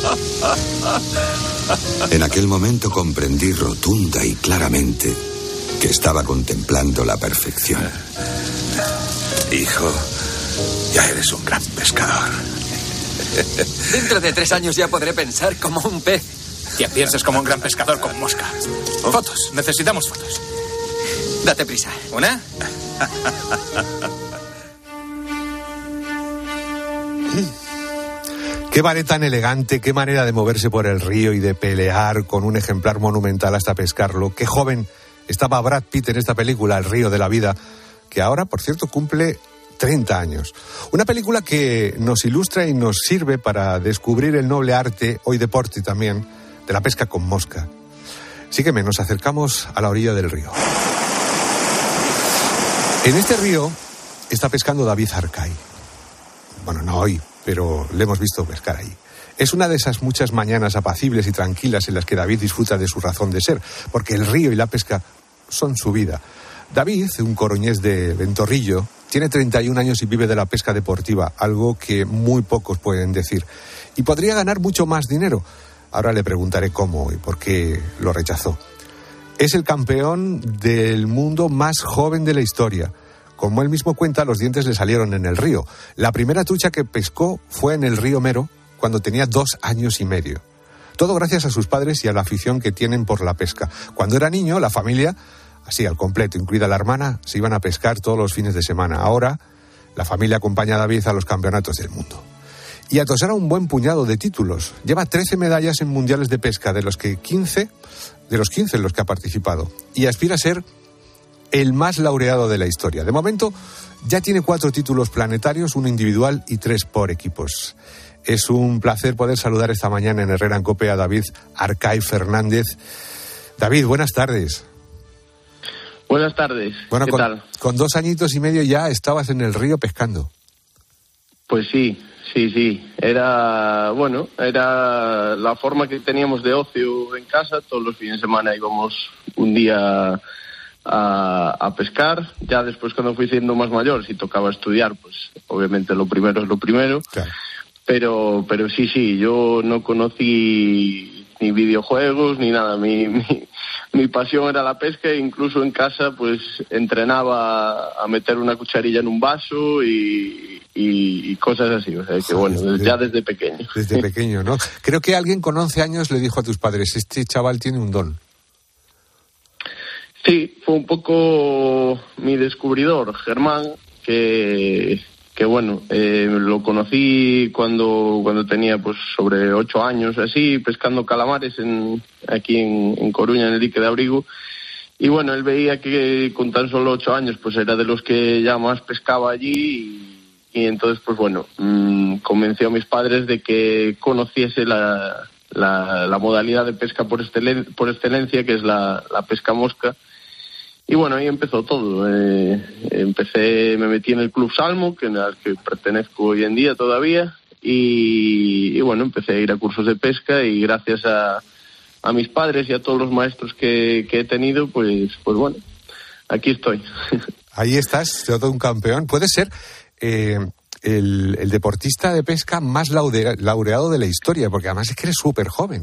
En aquel momento comprendí rotunda y claramente que estaba contemplando la perfección. Hijo, ya eres un gran pescador. Dentro de tres años ya podré pensar como un pez. Que pienses como un gran pescador con mosca. Oh. Fotos, necesitamos fotos. Date prisa. ¿Una? ¿Qué Qué ballet tan elegante, qué manera de moverse por el río y de pelear con un ejemplar monumental hasta pescarlo. Qué joven estaba Brad Pitt en esta película, El río de la vida, que ahora, por cierto, cumple treinta años. Una película que nos ilustra y nos sirve para descubrir el noble arte, hoy deporte también, de la pesca con mosca. Sígueme, nos acercamos a la orilla del río. En este río está pescando David Arcay. Bueno, no hoy, pero le hemos visto pescar ahí. Es una de esas muchas mañanas apacibles y tranquilas en las que David disfruta de su razón de ser, porque el río y la pesca son su vida. David, un coruñés de Ventorrillo, tiene treinta y un años y vive de la pesca deportiva, algo que muy pocos pueden decir. Y podría ganar mucho más dinero. Ahora le preguntaré cómo y por qué lo rechazó. Es el campeón del mundo más joven de la historia. Como él mismo cuenta, los dientes le salieron en el río. La primera trucha que pescó fue en el río Mero, cuando tenía dos años y medio. Todo gracias a sus padres y a la afición que tienen por la pesca. Cuando era niño, la familia, así al completo, incluida la hermana, se iban a pescar todos los fines de semana. Ahora, la familia acompaña a David a los campeonatos del mundo. Y atosara un buen puñado de títulos. Lleva trece medallas en mundiales de pesca, de los que quince, de los quince en los que ha participado. Y aspira a ser el más laureado de la historia. De momento, ya tiene cuatro títulos planetarios, uno individual y tres por equipos. Es un placer poder saludar esta mañana en Herrera en COPE a David Arcay Fernández. David, buenas tardes. Buenas tardes. Bueno, ¿qué con, tal? Con dos añitos y medio ya estabas en el río pescando. Pues sí, sí, sí. Era, bueno, era la forma que teníamos de ocio en casa. Todos los fines de semana íbamos un día a, a pescar. Ya después, cuando fui siendo más mayor, si tocaba estudiar, pues obviamente lo primero es lo primero. Claro. Pero, pero sí, sí, yo no conocí ni videojuegos ni nada. Mi, mi, mi pasión era la pesca e incluso en casa pues entrenaba a meter una cucharilla en un vaso y, y, y cosas así. O sea que bueno, desde, ya desde pequeño. Desde pequeño, ¿no? Creo que alguien con once años le dijo a tus padres, este chaval tiene un don. Sí, fue un poco mi descubridor, Germán, que... que bueno, eh, lo conocí cuando cuando tenía pues sobre ocho años, así, pescando calamares en, aquí en, en Coruña, en el dique de Abrigo. Y bueno, él veía que con tan solo ocho años pues era de los que ya más pescaba allí y, y entonces pues bueno, mmm, convenció a mis padres de que conociese la, la, la modalidad de pesca por, excelen, por excelencia, que es la, la pesca mosca. Y bueno, ahí empezó todo. Eh, empecé, me metí en el Club Salmo, que al que pertenezco hoy en día todavía, y, y bueno, empecé a ir a cursos de pesca y gracias a, a mis padres y a todos los maestros que, que he tenido, pues, pues bueno, aquí estoy. Ahí estás, todo un campeón. Puede ser eh, el, el deportista de pesca más laude, laureado de la historia, porque además es que eres súper joven.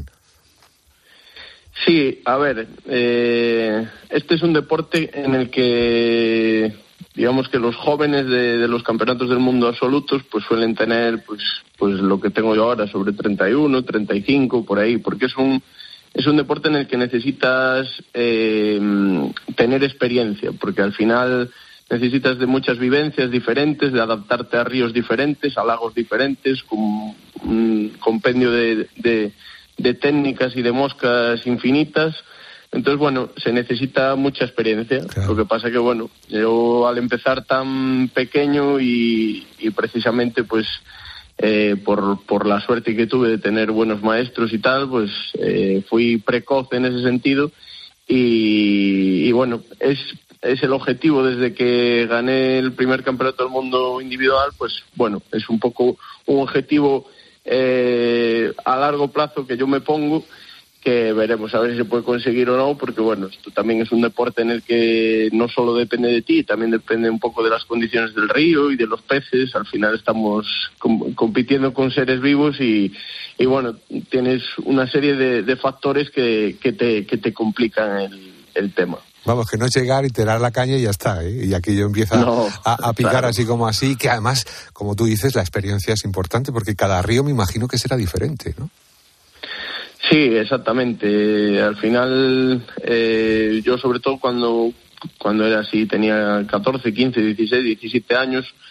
Sí, a ver, eh, este es un deporte en el que, digamos que los jóvenes de, de los campeonatos del mundo absolutos, pues suelen tener, pues, pues lo que tengo yo ahora, sobre treinta y uno, treinta y cinco, por ahí, porque es un, es un deporte en el que necesitas eh, tener experiencia, porque al final necesitas de muchas vivencias diferentes, de adaptarte a ríos diferentes, a lagos diferentes, con un compendio de, de de técnicas y de moscas infinitas. Entonces, bueno, se necesita mucha experiencia. Claro. Lo que pasa que, bueno, yo al empezar tan pequeño y, y precisamente, pues, eh, por, por la suerte que tuve de tener buenos maestros y tal, pues eh, fui precoz en ese sentido y, y bueno, es, es el objetivo desde que gané el primer campeonato del mundo individual, pues, bueno, es un poco un objetivo Eh, a largo plazo que yo me pongo, que veremos a ver si se puede conseguir o no, porque bueno, esto también es un deporte en el que no solo depende de ti, también depende un poco de las condiciones del río y de los peces. Al final estamos com- compitiendo con seres vivos y, y bueno, tienes una serie de, de factores que, que, te, que te complican el, el tema. Vamos, que no es llegar y tirar la caña y ya está, ¿eh? Y aquello empieza no, a, a picar claro. Así como así, que además, como tú dices, la experiencia es importante, porque cada río me imagino que será diferente, ¿no? Sí, exactamente. Al final, eh, yo sobre todo cuando, cuando era así, tenía catorce, quince, dieciséis, diecisiete años,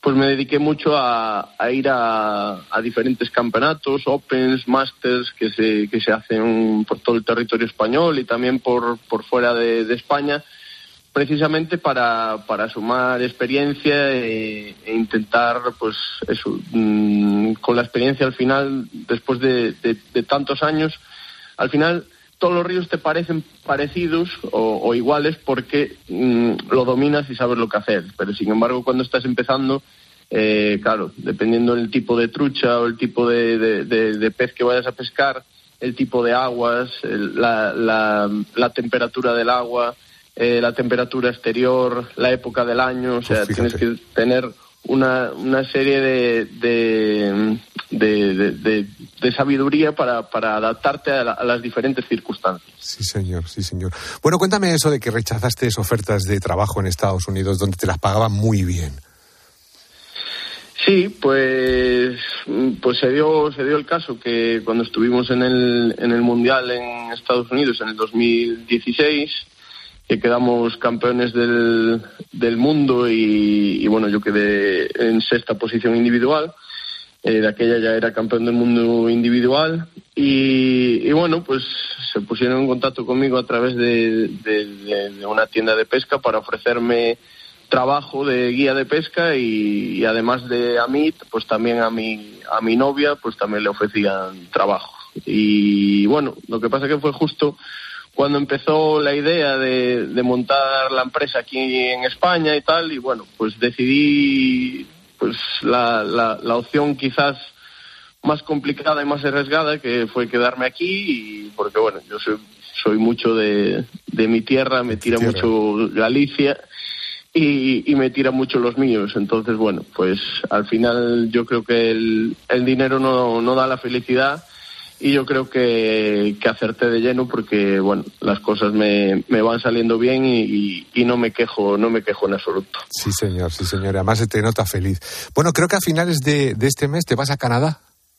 pues me dediqué mucho a, a ir a, a diferentes campeonatos, Opens, Masters, que se que se hacen por todo el territorio español y también por, por fuera de, de España, precisamente para, para sumar experiencia e, e intentar, pues eso, mmm, con la experiencia al final, después de, de, de tantos años, al final todos los ríos te parecen parecidos o, o iguales porque mmm, lo dominas y sabes lo que hacer, pero sin embargo cuando estás empezando, eh, claro, dependiendo del tipo de trucha o el tipo de, de, de, de pez que vayas a pescar, el tipo de aguas, el, la, la, la temperatura del agua, eh, la temperatura exterior, la época del año, o sea, pues tienes que tener una, una serie de, de, de, de, de, de sabiduría para, para adaptarte a, la, a las diferentes circunstancias. Sí, señor, sí, señor. Bueno, cuéntame eso de que rechazaste ofertas de trabajo en Estados Unidos donde te las pagaban muy bien. Sí, pues pues se dio se dio el caso que cuando estuvimos en el en el Mundial en Estados Unidos en el dos mil dieciséis, que quedamos campeones del, del mundo y, y bueno, yo quedé en sexta posición individual, eh, de aquella ya era campeón del mundo individual y, y bueno, pues se pusieron en contacto conmigo a través de, de, de, de una tienda de pesca para ofrecerme trabajo de guía de pesca y, y además de a mí, pues también a mi, a mi novia, pues también le ofrecían trabajo. Y bueno, lo que pasa que fue justo cuando empezó la idea de, de montar la empresa aquí en España y tal, y bueno, pues decidí pues la, la, la opción quizás más complicada y más arriesgada, que fue quedarme aquí, y porque bueno, yo soy, soy mucho de, de mi tierra, me tira tierra. mucho Galicia y, y me tira mucho los míos, entonces bueno, pues al final yo creo que el, el dinero no, no da la felicidad. Y yo creo que, que acerté de lleno porque, bueno, las cosas me, me van saliendo bien y, y, y no me quejo, no me quejo en absoluto. Sí, señor, sí, señor. Además se te nota feliz. Bueno, creo que a finales de, de este mes te vas a Canadá.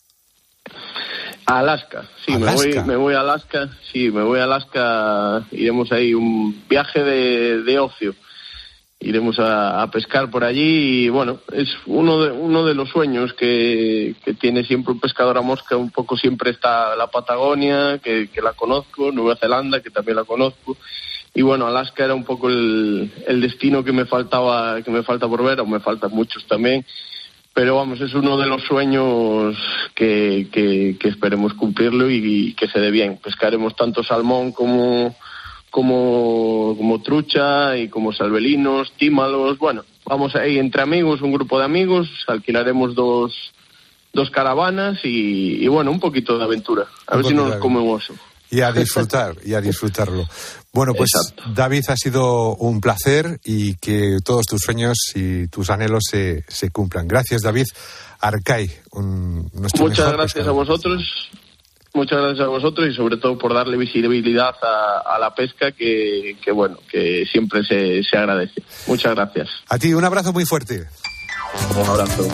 A Alaska, sí, Alaska. Me, voy, me voy a Alaska, sí, me voy a Alaska, iremos ahí, un viaje de, de ocio. Iremos a, a pescar por allí y bueno, es uno de uno de los sueños que, que tiene siempre un pescador a mosca. Un poco siempre está la Patagonia, que, que la conozco, Nueva Zelanda, que también la conozco, y bueno, Alaska era un poco el, el destino que me faltaba que me falta por ver, o me faltan muchos también, pero vamos, es uno de los sueños que, que, que esperemos cumplirlo y, y que se dé bien. Pescaremos tanto salmón como Como, como trucha y como salvelinos, tímalos. Bueno, vamos ahí entre amigos, un grupo de amigos, alquilaremos dos, dos caravanas y, y bueno, un poquito de aventura. A un ver si no nos come un oso. Y a disfrutar, y a disfrutarlo. Bueno, pues Exacto. David, ha sido un placer y que todos tus sueños y tus anhelos se, se cumplan. Gracias, David Arcay. Un, nuestro Muchas gracias pescador. a vosotros. Muchas gracias a vosotros y sobre todo por darle visibilidad a, a la pesca que, que bueno, que siempre se, se agradece. Muchas gracias. A ti, un abrazo muy fuerte. Un abrazo.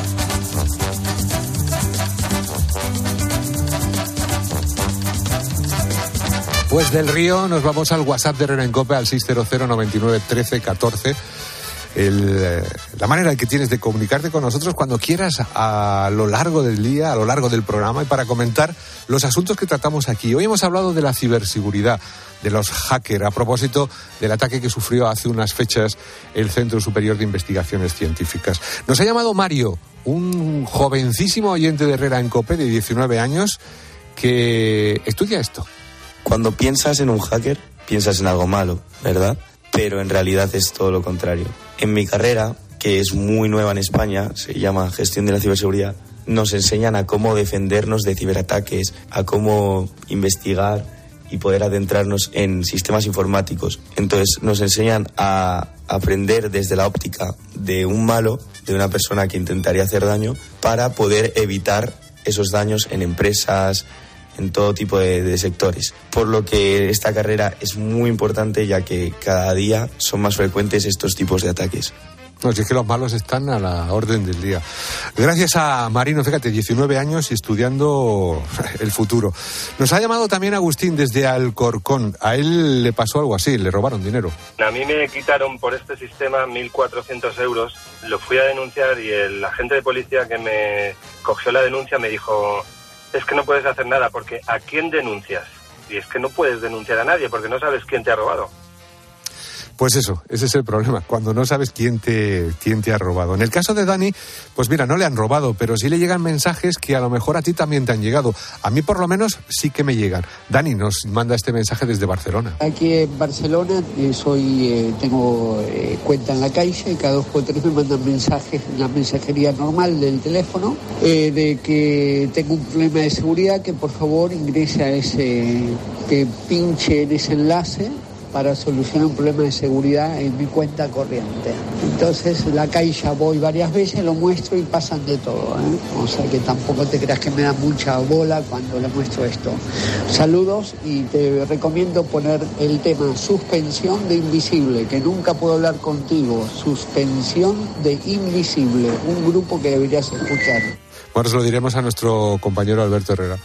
Pues del río nos vamos al WhatsApp de Herrera en Cope al seis cero cero nueve nueve uno tres uno cuatro. El, la manera que tienes de comunicarte con nosotros cuando quieras a lo largo del día, a lo largo del programa, y para comentar los asuntos que tratamos aquí. Hoy hemos hablado de la ciberseguridad, de los hackers, a propósito del ataque que sufrió hace unas fechas el Centro Superior de Investigaciones Científicas. Nos ha llamado Mario, un jovencísimo oyente de Herrera en Cope de diecinueve años que estudia esto. Cuando piensas en un hacker, piensas en algo malo, ¿verdad? Pero en realidad es todo lo contrario. En mi carrera, que es muy nueva en España, se llama Gestión de la Ciberseguridad, nos enseñan a cómo defendernos de ciberataques, a cómo investigar y poder adentrarnos en sistemas informáticos. Entonces nos enseñan a aprender desde la óptica de un malo, de una persona que intentaría hacer daño, para poder evitar esos daños en empresas, en todo tipo de, de sectores. Por lo que esta carrera es muy importante, ya que cada día son más frecuentes estos tipos de ataques. No, si es que los malos están a la orden del día. Gracias a Marino, fíjate, diecinueve años y estudiando el futuro. Nos ha llamado también Agustín desde Alcorcón. A él le pasó algo así, le robaron dinero. A mí me quitaron por este sistema mil cuatrocientos euros. Lo fui a denunciar y el agente de policía que me cogió la denuncia me dijo: es que no puedes hacer nada porque ¿a quién denuncias? Y es que no puedes denunciar a nadie porque no sabes quién te ha robado. Pues eso, ese es el problema, cuando no sabes quién te, quién te ha robado. En el caso de Dani, pues mira, no le han robado, pero sí le llegan mensajes que a lo mejor a ti también te han llegado. A mí por lo menos sí que me llegan. Dani nos manda este mensaje desde Barcelona. Aquí en Barcelona eh, soy eh, tengo eh, cuenta en la Caixa y cada dos por tres me mandan mensajes en la mensajería normal del teléfono eh, de que tengo un problema de seguridad, que por favor ingrese a ese, que pinche en ese enlace para solucionar un problema de seguridad en mi cuenta corriente. Entonces la Caixa voy varias veces, lo muestro y pasan de todo, ¿eh? O sea que tampoco te creas que me da mucha bola cuando le muestro esto. Saludos y te recomiendo poner el tema suspensión de Invisible, que nunca puedo hablar contigo. Suspensión de Invisible, un grupo que deberías escuchar. Bueno, se lo diremos a nuestro compañero Alberto Herrera.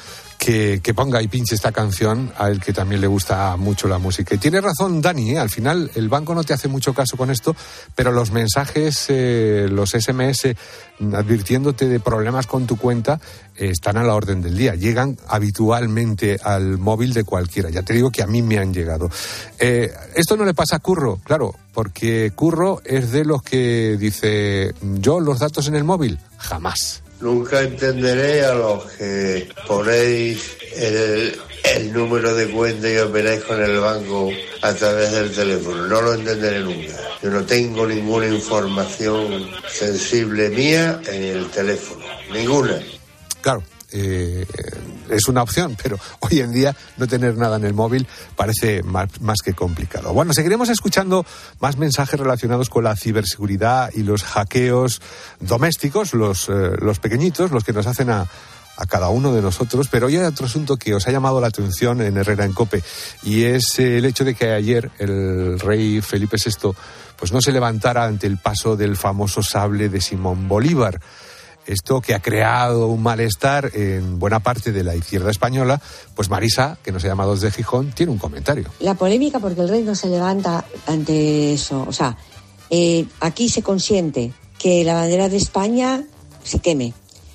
Que, que ponga y pinche esta canción a él, que también le gusta mucho la música. Y tiene razón Dani, ¿eh? Al final el banco no te hace mucho caso con esto, pero los mensajes, eh, los ese eme ese advirtiéndote de problemas con tu cuenta eh, están a la orden del día. Llegan habitualmente al móvil de cualquiera. Ya te digo que a mí me han llegado. Eh, esto no le pasa a Curro, claro, porque Curro es de los que dice: yo los datos en el móvil, jamás. Nunca entenderé a los que ponéis el, el número de cuenta y operáis con el banco a través del teléfono. No lo entenderé nunca. Yo no tengo ninguna información sensible mía en el teléfono. Ninguna. Claro. Eh, es una opción, pero hoy en día no tener nada en el móvil parece más, más que complicado. Bueno, seguiremos escuchando más mensajes relacionados con la ciberseguridad y los hackeos domésticos, los, eh, los pequeñitos, los que nos hacen a, a cada uno de nosotros. Pero hoy hay otro asunto que os ha llamado la atención en Herrera en COPE, y es el hecho de que ayer el rey Felipe sexto pues no se levantara ante el paso del famoso sable de Simón Bolívar. Esto que ha creado un malestar en buena parte de la izquierda española. Pues Marisa, que nos ha llamado desde Gijón, tiene un comentario. La polémica porque el rey no se levanta ante eso. O sea, eh, aquí se consiente que la bandera de España se queme,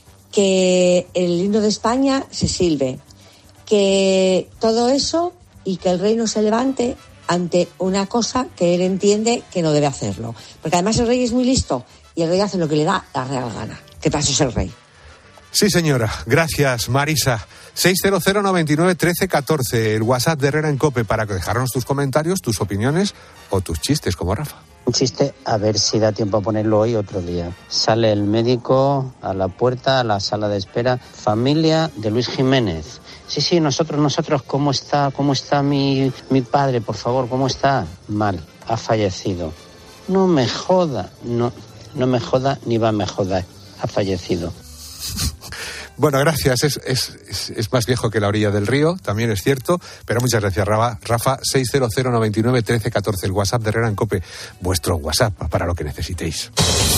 que el himno de España se silbe, que todo eso, y que el rey no se levante ante una cosa que él entiende que no debe hacerlo. Porque además el rey es muy listo y el rey hace lo que le da la real gana. ¿Qué pasa, es el rey? Sí, señora. Gracias, Marisa. seis cero cero, noventa y nueve, trece, catorce, el WhatsApp de Herrera en COPE, para que dejarnos tus comentarios, tus opiniones o tus chistes, como Rafa. Un chiste, a ver si da tiempo a ponerlo hoy otro día. Sale el médico a la puerta, a la sala de espera. Familia de Luis Jiménez. Sí, sí, nosotros, nosotros, ¿cómo está? ¿Cómo está mi, mi padre, por favor? ¿Cómo está? Mal, ha fallecido. No me joda, no, no me joda ni va a me joder. Ha fallecido. Bueno, gracias. Es, es, es, es más viejo que la orilla del río, también es cierto. Pero muchas gracias, Rafa. Rafa, seis cero cero, noventa y nueve, trece, catorce, el WhatsApp de Herrera en COPE. Vuestro WhatsApp para lo que necesitéis.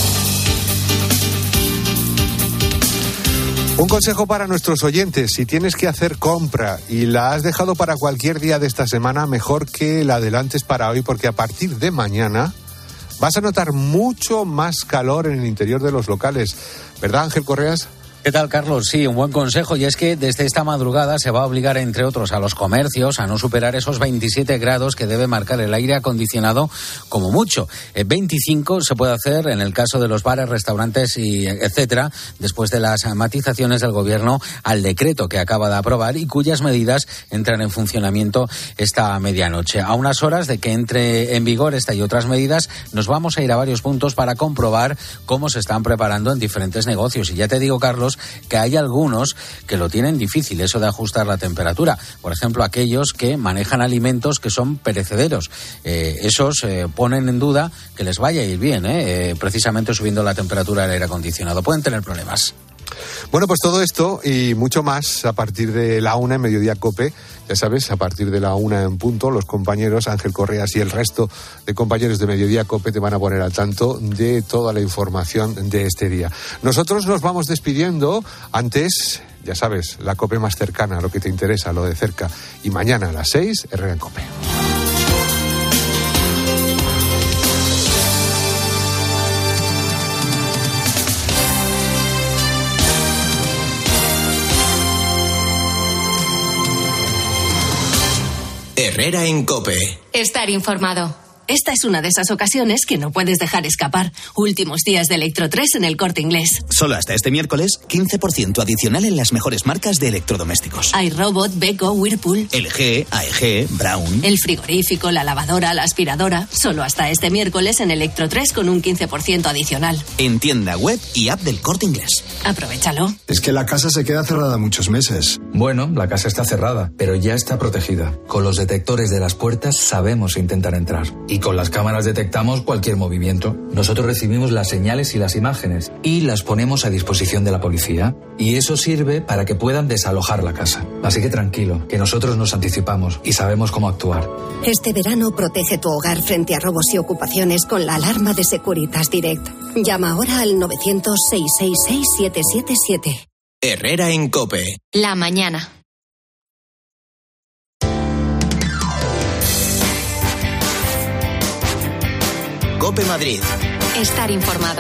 Un consejo para nuestros oyentes: si tienes que hacer compra y la has dejado para cualquier día de esta semana, mejor que la adelantes para hoy, porque a partir de mañana vas a notar mucho más calor en el interior de los locales. ¿Verdad, Ángel Correas? ¿Qué tal, Carlos? Sí, un buen consejo, y es que desde esta madrugada se va a obligar, entre otros, a los comercios a no superar esos veintisiete grados que debe marcar el aire acondicionado como mucho. Eh, veinticinco se puede hacer en el caso de los bares, restaurantes y etcétera, después de las matizaciones del gobierno al decreto que acaba de aprobar y cuyas medidas entran en funcionamiento esta medianoche. A unas horas de que entre en vigor esta y otras medidas, nos vamos a ir a varios puntos para comprobar cómo se están preparando en diferentes negocios. Y ya te digo, Carlos, que hay algunos que lo tienen difícil, eso de ajustar la temperatura. Por ejemplo, aquellos que manejan alimentos que son perecederos. Eh, esos eh, ponen en duda que les vaya a ir bien, eh, eh, precisamente subiendo la temperatura del aire acondicionado. Pueden tener problemas. Bueno, pues todo esto y mucho más a partir de la una en Mediodía Cope. Ya sabes, a partir de la una en punto, los compañeros Ángel Correas y el resto de compañeros de Mediodía Cope te van a poner al tanto de toda la información de este día. Nosotros nos vamos despidiendo. Antes, ya sabes, la Cope más cercana, lo que te interesa, lo de cerca. Y mañana a las seis, Herrera en Cope. Herrera en Cope. Estar informado. Esta es una de esas ocasiones que no puedes dejar escapar. Últimos días de Electro tres en El Corte Inglés. Solo hasta este miércoles, quince por ciento adicional en las mejores marcas de electrodomésticos. iRobot, Beko, Whirlpool, L G, A E G, Braun. El frigorífico, la lavadora, la aspiradora. Solo hasta este miércoles en Electro tres con un quince por ciento adicional. En tienda web y app del Corte Inglés. Aprovechalo. Es que la casa se queda cerrada muchos meses. Bueno, la casa está cerrada, pero ya está protegida. Con los detectores de las puertas sabemos intentar entrar. Y con las cámaras detectamos cualquier movimiento. Nosotros recibimos las señales y las imágenes y las ponemos a disposición de la policía. Y eso sirve para que puedan desalojar la casa. Así que tranquilo, que nosotros nos anticipamos y sabemos cómo actuar. Este verano protege tu hogar frente a robos y ocupaciones con la alarma de Securitas Direct. Llama ahora al novecientos, seiscientos sesenta y seis, siete siete siete. Herrera en Cope. La mañana. Cope Madrid. Estar informado.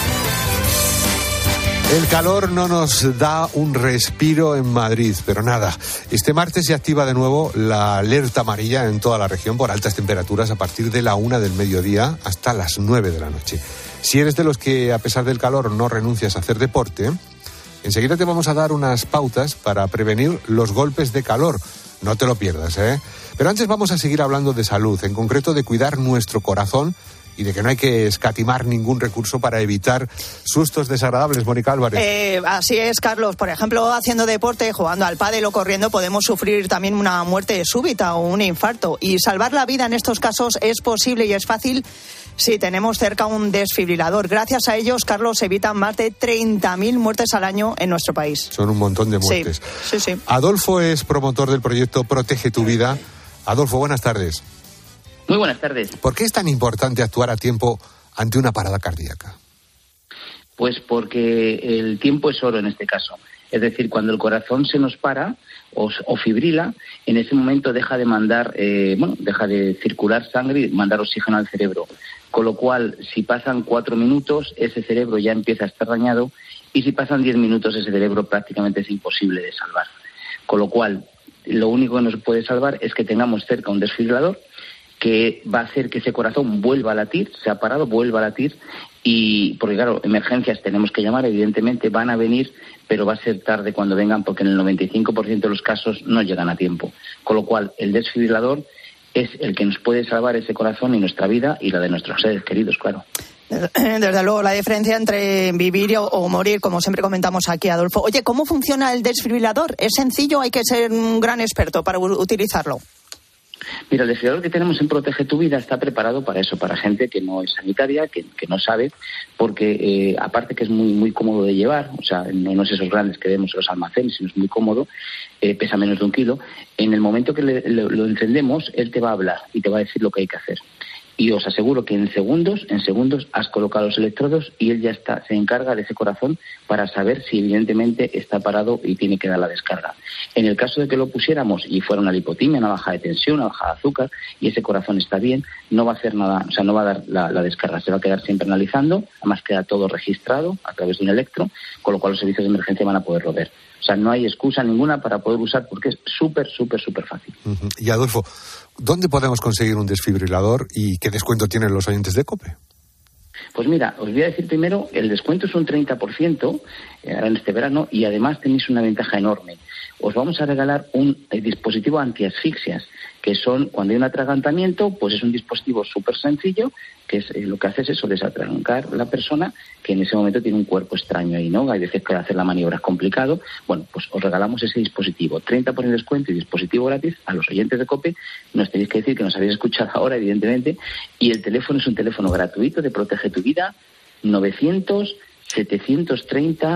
El calor no nos da un respiro en Madrid, pero nada. Este martes se activa de nuevo la alerta amarilla en toda la región por altas temperaturas a partir de la una del mediodía hasta las nueve de la noche. Si eres de los que, a pesar del calor, no renuncias a hacer deporte, enseguida te vamos a dar unas pautas para prevenir los golpes de calor. No te lo pierdas, ¿eh? Pero antes vamos a seguir hablando de salud, en concreto de cuidar nuestro corazón y de que no hay que escatimar ningún recurso para evitar sustos desagradables. Mónica Álvarez. Eh, así es, Carlos. Por ejemplo, haciendo deporte, jugando al pádel o corriendo, podemos sufrir también una muerte súbita o un infarto. Y salvar la vida en estos casos es posible y es fácil si tenemos cerca un desfibrilador. Gracias a ellos, Carlos, se evitan más de treinta mil muertes al año en nuestro país. Son un montón de muertes. Sí, sí, sí. Adolfo es promotor del proyecto Protege tu Vida. Adolfo, buenas tardes. Muy buenas tardes. ¿Por qué es tan importante actuar a tiempo ante una parada cardíaca? Pues porque el tiempo es oro en este caso. Es decir, cuando el corazón se nos para o, o fibrila, en ese momento deja de mandar, eh, bueno, deja de circular sangre y mandar oxígeno al cerebro. Con lo cual, si pasan cuatro minutos, ese cerebro ya empieza a estar dañado, y si pasan diez minutos, ese cerebro prácticamente es imposible de salvar. Con lo cual, lo único que nos puede salvar es que tengamos cerca un desfibrilador que va a hacer que ese corazón vuelva a latir, se ha parado, vuelva a latir, y porque claro, emergencias tenemos que llamar, evidentemente van a venir, pero va a ser tarde cuando vengan, porque en el noventa y cinco por ciento de los casos no llegan a tiempo. Con lo cual, el desfibrilador es el que nos puede salvar ese corazón y nuestra vida y la de nuestros seres queridos, claro. Desde luego, la diferencia entre vivir o morir, como siempre comentamos aquí, Adolfo. Oye, ¿cómo funciona el desfibrilador? ¿Es sencillo? ¿Hay que ser un gran experto para utilizarlo? Mira, el desfibrilador que tenemos en Protege tu Vida está preparado para eso, para gente que no es sanitaria, que, que no sabe, porque eh, aparte que es muy muy cómodo de llevar, o sea, no, no es esos grandes que vemos en los almacenes, sino es muy cómodo, eh, pesa menos de un kilo. En el momento que le, le, lo encendemos, él te va a hablar y te va a decir lo que hay que hacer. Y os aseguro que en segundos, en segundos has colocado los electrodos y él ya está, se encarga de ese corazón para saber si evidentemente está parado y tiene que dar la descarga. En el caso de que lo pusiéramos y fuera una lipotimia, una baja de tensión, una baja de azúcar, y ese corazón está bien, no va a hacer nada, o sea, no va a dar la, la descarga, se va a quedar siempre analizando, además queda todo registrado a través de un electro, con lo cual los servicios de emergencia van a poder rodear. O sea, no hay excusa ninguna para poder usar porque es súper, súper, súper fácil. Uh-huh. Y Adolfo, ¿dónde podemos conseguir un desfibrilador y qué descuento tienen los oyentes de COPE? Pues mira, os voy a decir primero, el descuento es un treinta por ciento eh, ahora en este verano, y además tenéis una ventaja enorme. Os vamos a regalar un eh, dispositivo antiasfixias, que son, cuando hay un atragantamiento, pues es un dispositivo súper sencillo, que es eh, lo que hace es eso, desatrancar la persona, que en ese momento tiene un cuerpo extraño ahí, ¿no? Hay veces que hacer la maniobra es complicado. Bueno, pues os regalamos ese dispositivo, treinta por ciento de descuento y dispositivo gratis a los oyentes de COPE. Nos tenéis que decir que nos habéis escuchado ahora, evidentemente, y el teléfono es un teléfono gratuito de Protege tu Vida, novecientos, setecientos treinta,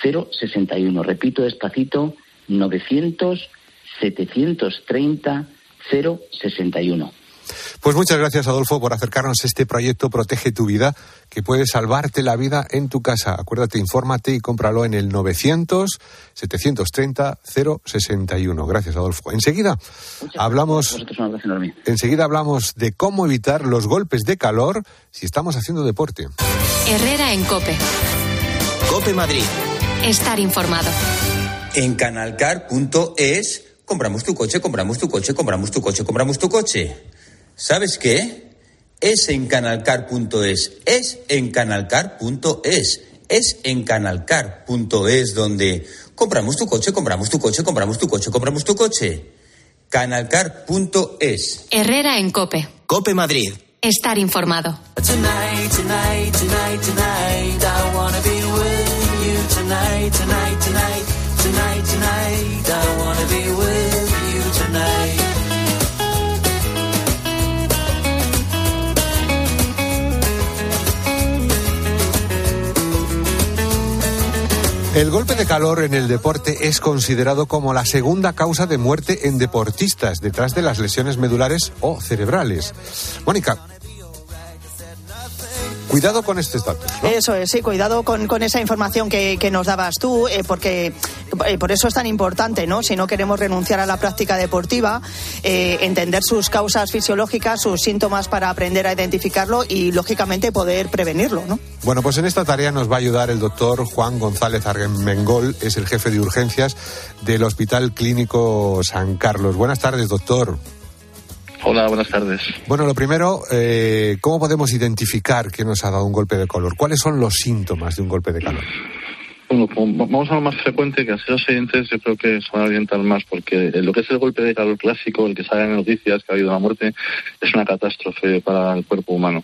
cero sesenta y uno. Repito despacito, novecientos setecientos treinta cero sesenta y uno. Pues muchas gracias, Adolfo, por acercarnos a este proyecto Protege tu Vida, que puede salvarte la vida en tu casa. Acuérdate, infórmate y cómpralo en el novecientos setecientos treinta cero sesenta y uno. Gracias, Adolfo. Enseguida hablamos, enseguida hablamos de cómo evitar los golpes de calor si estamos haciendo deporte. Herrera en COPE. COPE Madrid. Estar informado. En canalcar punto es compramos tu coche, compramos tu coche, compramos tu coche, compramos tu coche. ¿Sabes qué? Es en canalcar punto es, es en canalcar punto es, es en canalcar punto es donde compramos tu coche, compramos tu coche, compramos tu coche, compramos tu coche. canalcar punto es. Herrera en COPE. COPE Madrid. Estar informado. Tonight, tonight, tonight, tonight, I wanna be with you tonight, tonight, tonight, tonight, tonight, I wanna be with you tonight. El golpe de calor en el deporte es considerado como la segunda causa de muerte en deportistas, detrás de las lesiones medulares o cerebrales. Mónica, cuidado con estos datos, ¿no? Eso es, sí, cuidado con, con esa información que, que nos dabas tú, eh, porque eh, por eso es tan importante, ¿no? Si no queremos renunciar a la práctica deportiva, eh, entender sus causas fisiológicas, sus síntomas para aprender a identificarlo y, lógicamente, poder prevenirlo, ¿no? Bueno, pues en esta tarea nos va a ayudar el doctor Juan González Armengol, es el jefe de urgencias del Hospital Clínico San Carlos. Buenas tardes, doctor. Hola, buenas tardes. Bueno, lo primero, eh, ¿cómo podemos identificar que nos ha dado un golpe de calor? ¿Cuáles son los síntomas de un golpe de calor? Bueno, vamos a lo más frecuente, que así los oyentes yo creo que se van a orientar más, porque lo que es el golpe de calor clásico, el que sale en noticias, que ha habido una muerte, es una catástrofe para el cuerpo humano.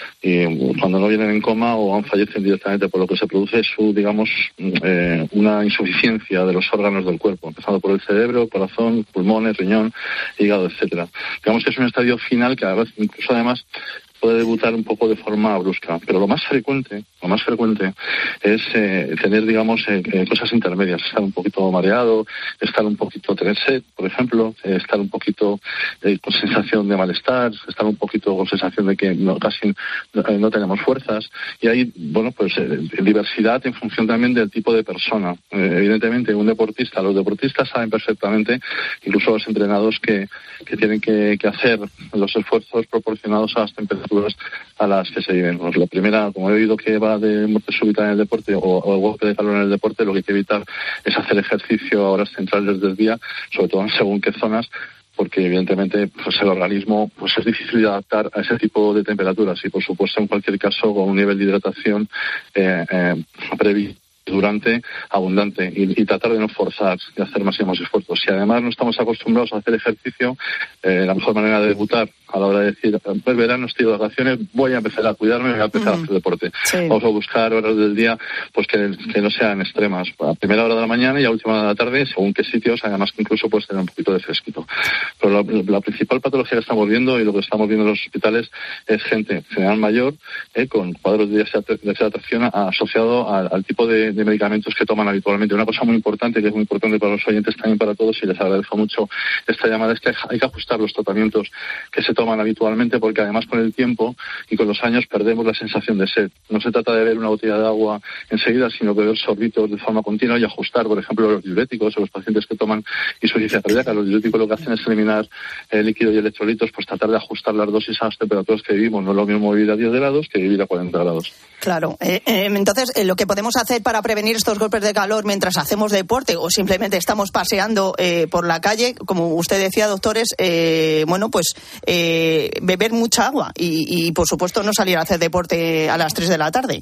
Y cuando no vienen en coma o han fallecido directamente, por lo que se produce es su, digamos, eh, una insuficiencia de los órganos del cuerpo, empezando por el cerebro, corazón, pulmones, riñón, hígado, etcétera. Digamos que es un estadio final que a veces, incluso además, puede debutar un poco de forma brusca, pero lo más frecuente, lo más frecuente es eh, tener, digamos, eh, cosas intermedias, estar un poquito mareado, estar un poquito tener sed, por ejemplo, eh, estar un poquito eh, con sensación de malestar, estar un poquito con sensación de que no, casi eh, no tenemos fuerzas, y hay, bueno, pues eh, diversidad en función también del tipo de persona. Eh, evidentemente, un deportista, los deportistas saben perfectamente, incluso los entrenados, que, que tienen que, que hacer los esfuerzos proporcionados a las temperaturas a las que se viven. Pues la primera, como he oído que va de muerte súbita en el deporte o, o golpe de calor en el deporte, lo que hay que evitar es hacer ejercicio a horas centrales del día, sobre todo en según qué zonas, porque evidentemente pues el organismo pues es difícil de adaptar a ese tipo de temperaturas y por supuesto en cualquier caso con un nivel de hidratación eh, eh, previsto durante, abundante, y, y tratar de no forzar, de hacer máximos esfuerzos. Si además no estamos acostumbrados a hacer ejercicio, eh, la mejor manera de debutar a la hora de decir, el verano estoy de vacaciones, voy a empezar a cuidarme, voy a empezar uh-huh. a hacer deporte. Sí. Vamos a buscar horas del día pues que, que no sean extremas, a primera hora de la mañana y a última hora de la tarde, según qué sitios, además que incluso puedes tener un poquito de fresquito. Pero la, la principal patología que estamos viendo y lo que estamos viendo en los hospitales es gente en general mayor, eh, con cuadros de deshidratación asociado al, al tipo de de medicamentos que toman habitualmente. Una cosa muy importante, que es muy importante para los oyentes, también para todos, y les agradezco mucho esta llamada, es que hay que ajustar los tratamientos que se toman habitualmente, porque además con el tiempo y con los años perdemos la sensación de sed. No se trata de beber una botella de agua enseguida, sino beber sorbitos de forma continua y ajustar, por ejemplo, los diuréticos o los pacientes que toman insuficiencia cardíaca. Los diuréticos lo que hacen es eliminar el líquido y electrolitos, pues tratar de ajustar las dosis a las temperaturas que vivimos. No es lo mismo vivir a diez grados que vivir a cuarenta grados. Claro. Eh, eh, entonces, eh, lo que podemos hacer para prevenir estos golpes de calor mientras hacemos deporte o simplemente estamos paseando eh, por la calle, como usted decía, doctores, eh, bueno, pues eh, beber mucha agua y, y, por supuesto, no salir a hacer deporte a las tres de la tarde.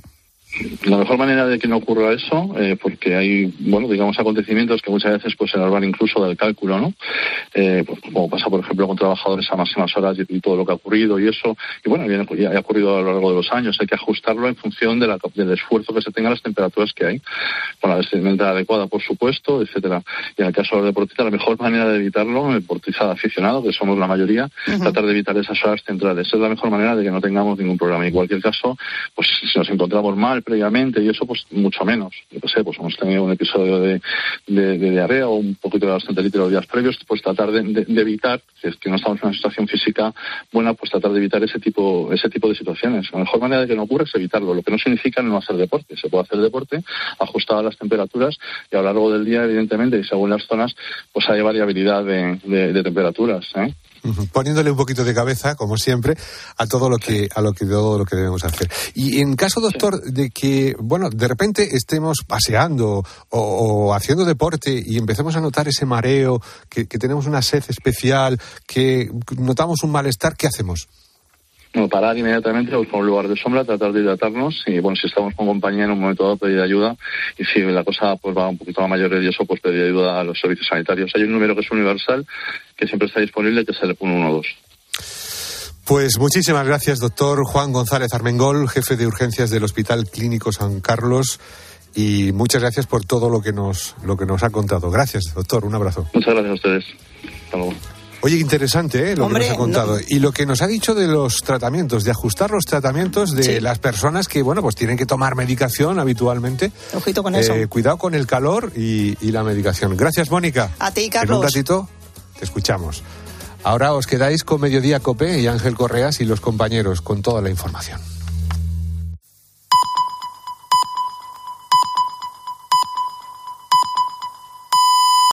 La mejor manera de que no ocurra eso, eh, porque hay, bueno, digamos, acontecimientos que muchas veces pues se nos van incluso del cálculo, ¿no? Eh, pues, como pasa, por ejemplo, con trabajadores a máximas horas y, y todo lo que ha ocurrido y eso, y bueno, viene, ya ha ocurrido a lo largo de los años, hay que ajustarlo en función de la, del esfuerzo que se tenga, las temperaturas que hay, con la vestimenta adecuada, por supuesto, etcétera. Y en el caso de los deportistas, la mejor manera de evitarlo, el deportista aficionado, que somos la mayoría, uh-huh. tratar de evitar esas horas centrales. Esa es la mejor manera de que no tengamos ningún problema. En cualquier caso, pues si nos encontramos mal, comer previamente y eso, pues mucho menos. Yo qué sé, pues hemos tenido un episodio de, de, de diarrea o un poquito de gastroenteritis los días previos, pues tratar de, de, de evitar, si es que no estamos en una situación física buena, pues tratar de evitar ese tipo ese tipo de situaciones. La mejor manera de que no ocurra es evitarlo, lo que no significa no hacer deporte. Se puede hacer deporte ajustado a las temperaturas y a lo largo del día, evidentemente, y según las zonas, pues hay variabilidad de, de, de temperaturas, ¿eh? Poniéndole un poquito de cabeza, como siempre, a todo lo que a lo que todo lo que debemos hacer. Y en caso, doctor, de que, bueno, de repente estemos paseando o, o haciendo deporte y empecemos a notar ese mareo, que, que tenemos una sed especial, que notamos un malestar, ¿qué hacemos? Bueno, parar inmediatamente, buscar un lugar de sombra, tratar de hidratarnos y, bueno, si estamos con compañía en un momento dado, pedir ayuda y si la cosa pues va un poquito a mayores y eso, pues pedir ayuda a los servicios sanitarios. Hay un número que es universal, que siempre está disponible, que es el uno uno dos. Pues muchísimas gracias, doctor Juan González Armengol, jefe de urgencias del Hospital Clínico San Carlos, y muchas gracias por todo lo que nos lo que nos ha contado. Gracias, doctor, un abrazo. Muchas gracias a ustedes. Hasta luego. Oye, interesante, ¿eh? Lo Hombre, que nos ha contado. No. Y lo que nos ha dicho de los tratamientos, de ajustar los tratamientos de sí. las personas que, bueno, pues tienen que tomar medicación habitualmente. Ojito con eso. Eh, cuidado con el calor y, y la medicación. Gracias, Mónica. A ti, Carlos. En un ratito te escuchamos. Ahora os quedáis con Mediodía Cope y Ángel Correas y los compañeros con toda la información.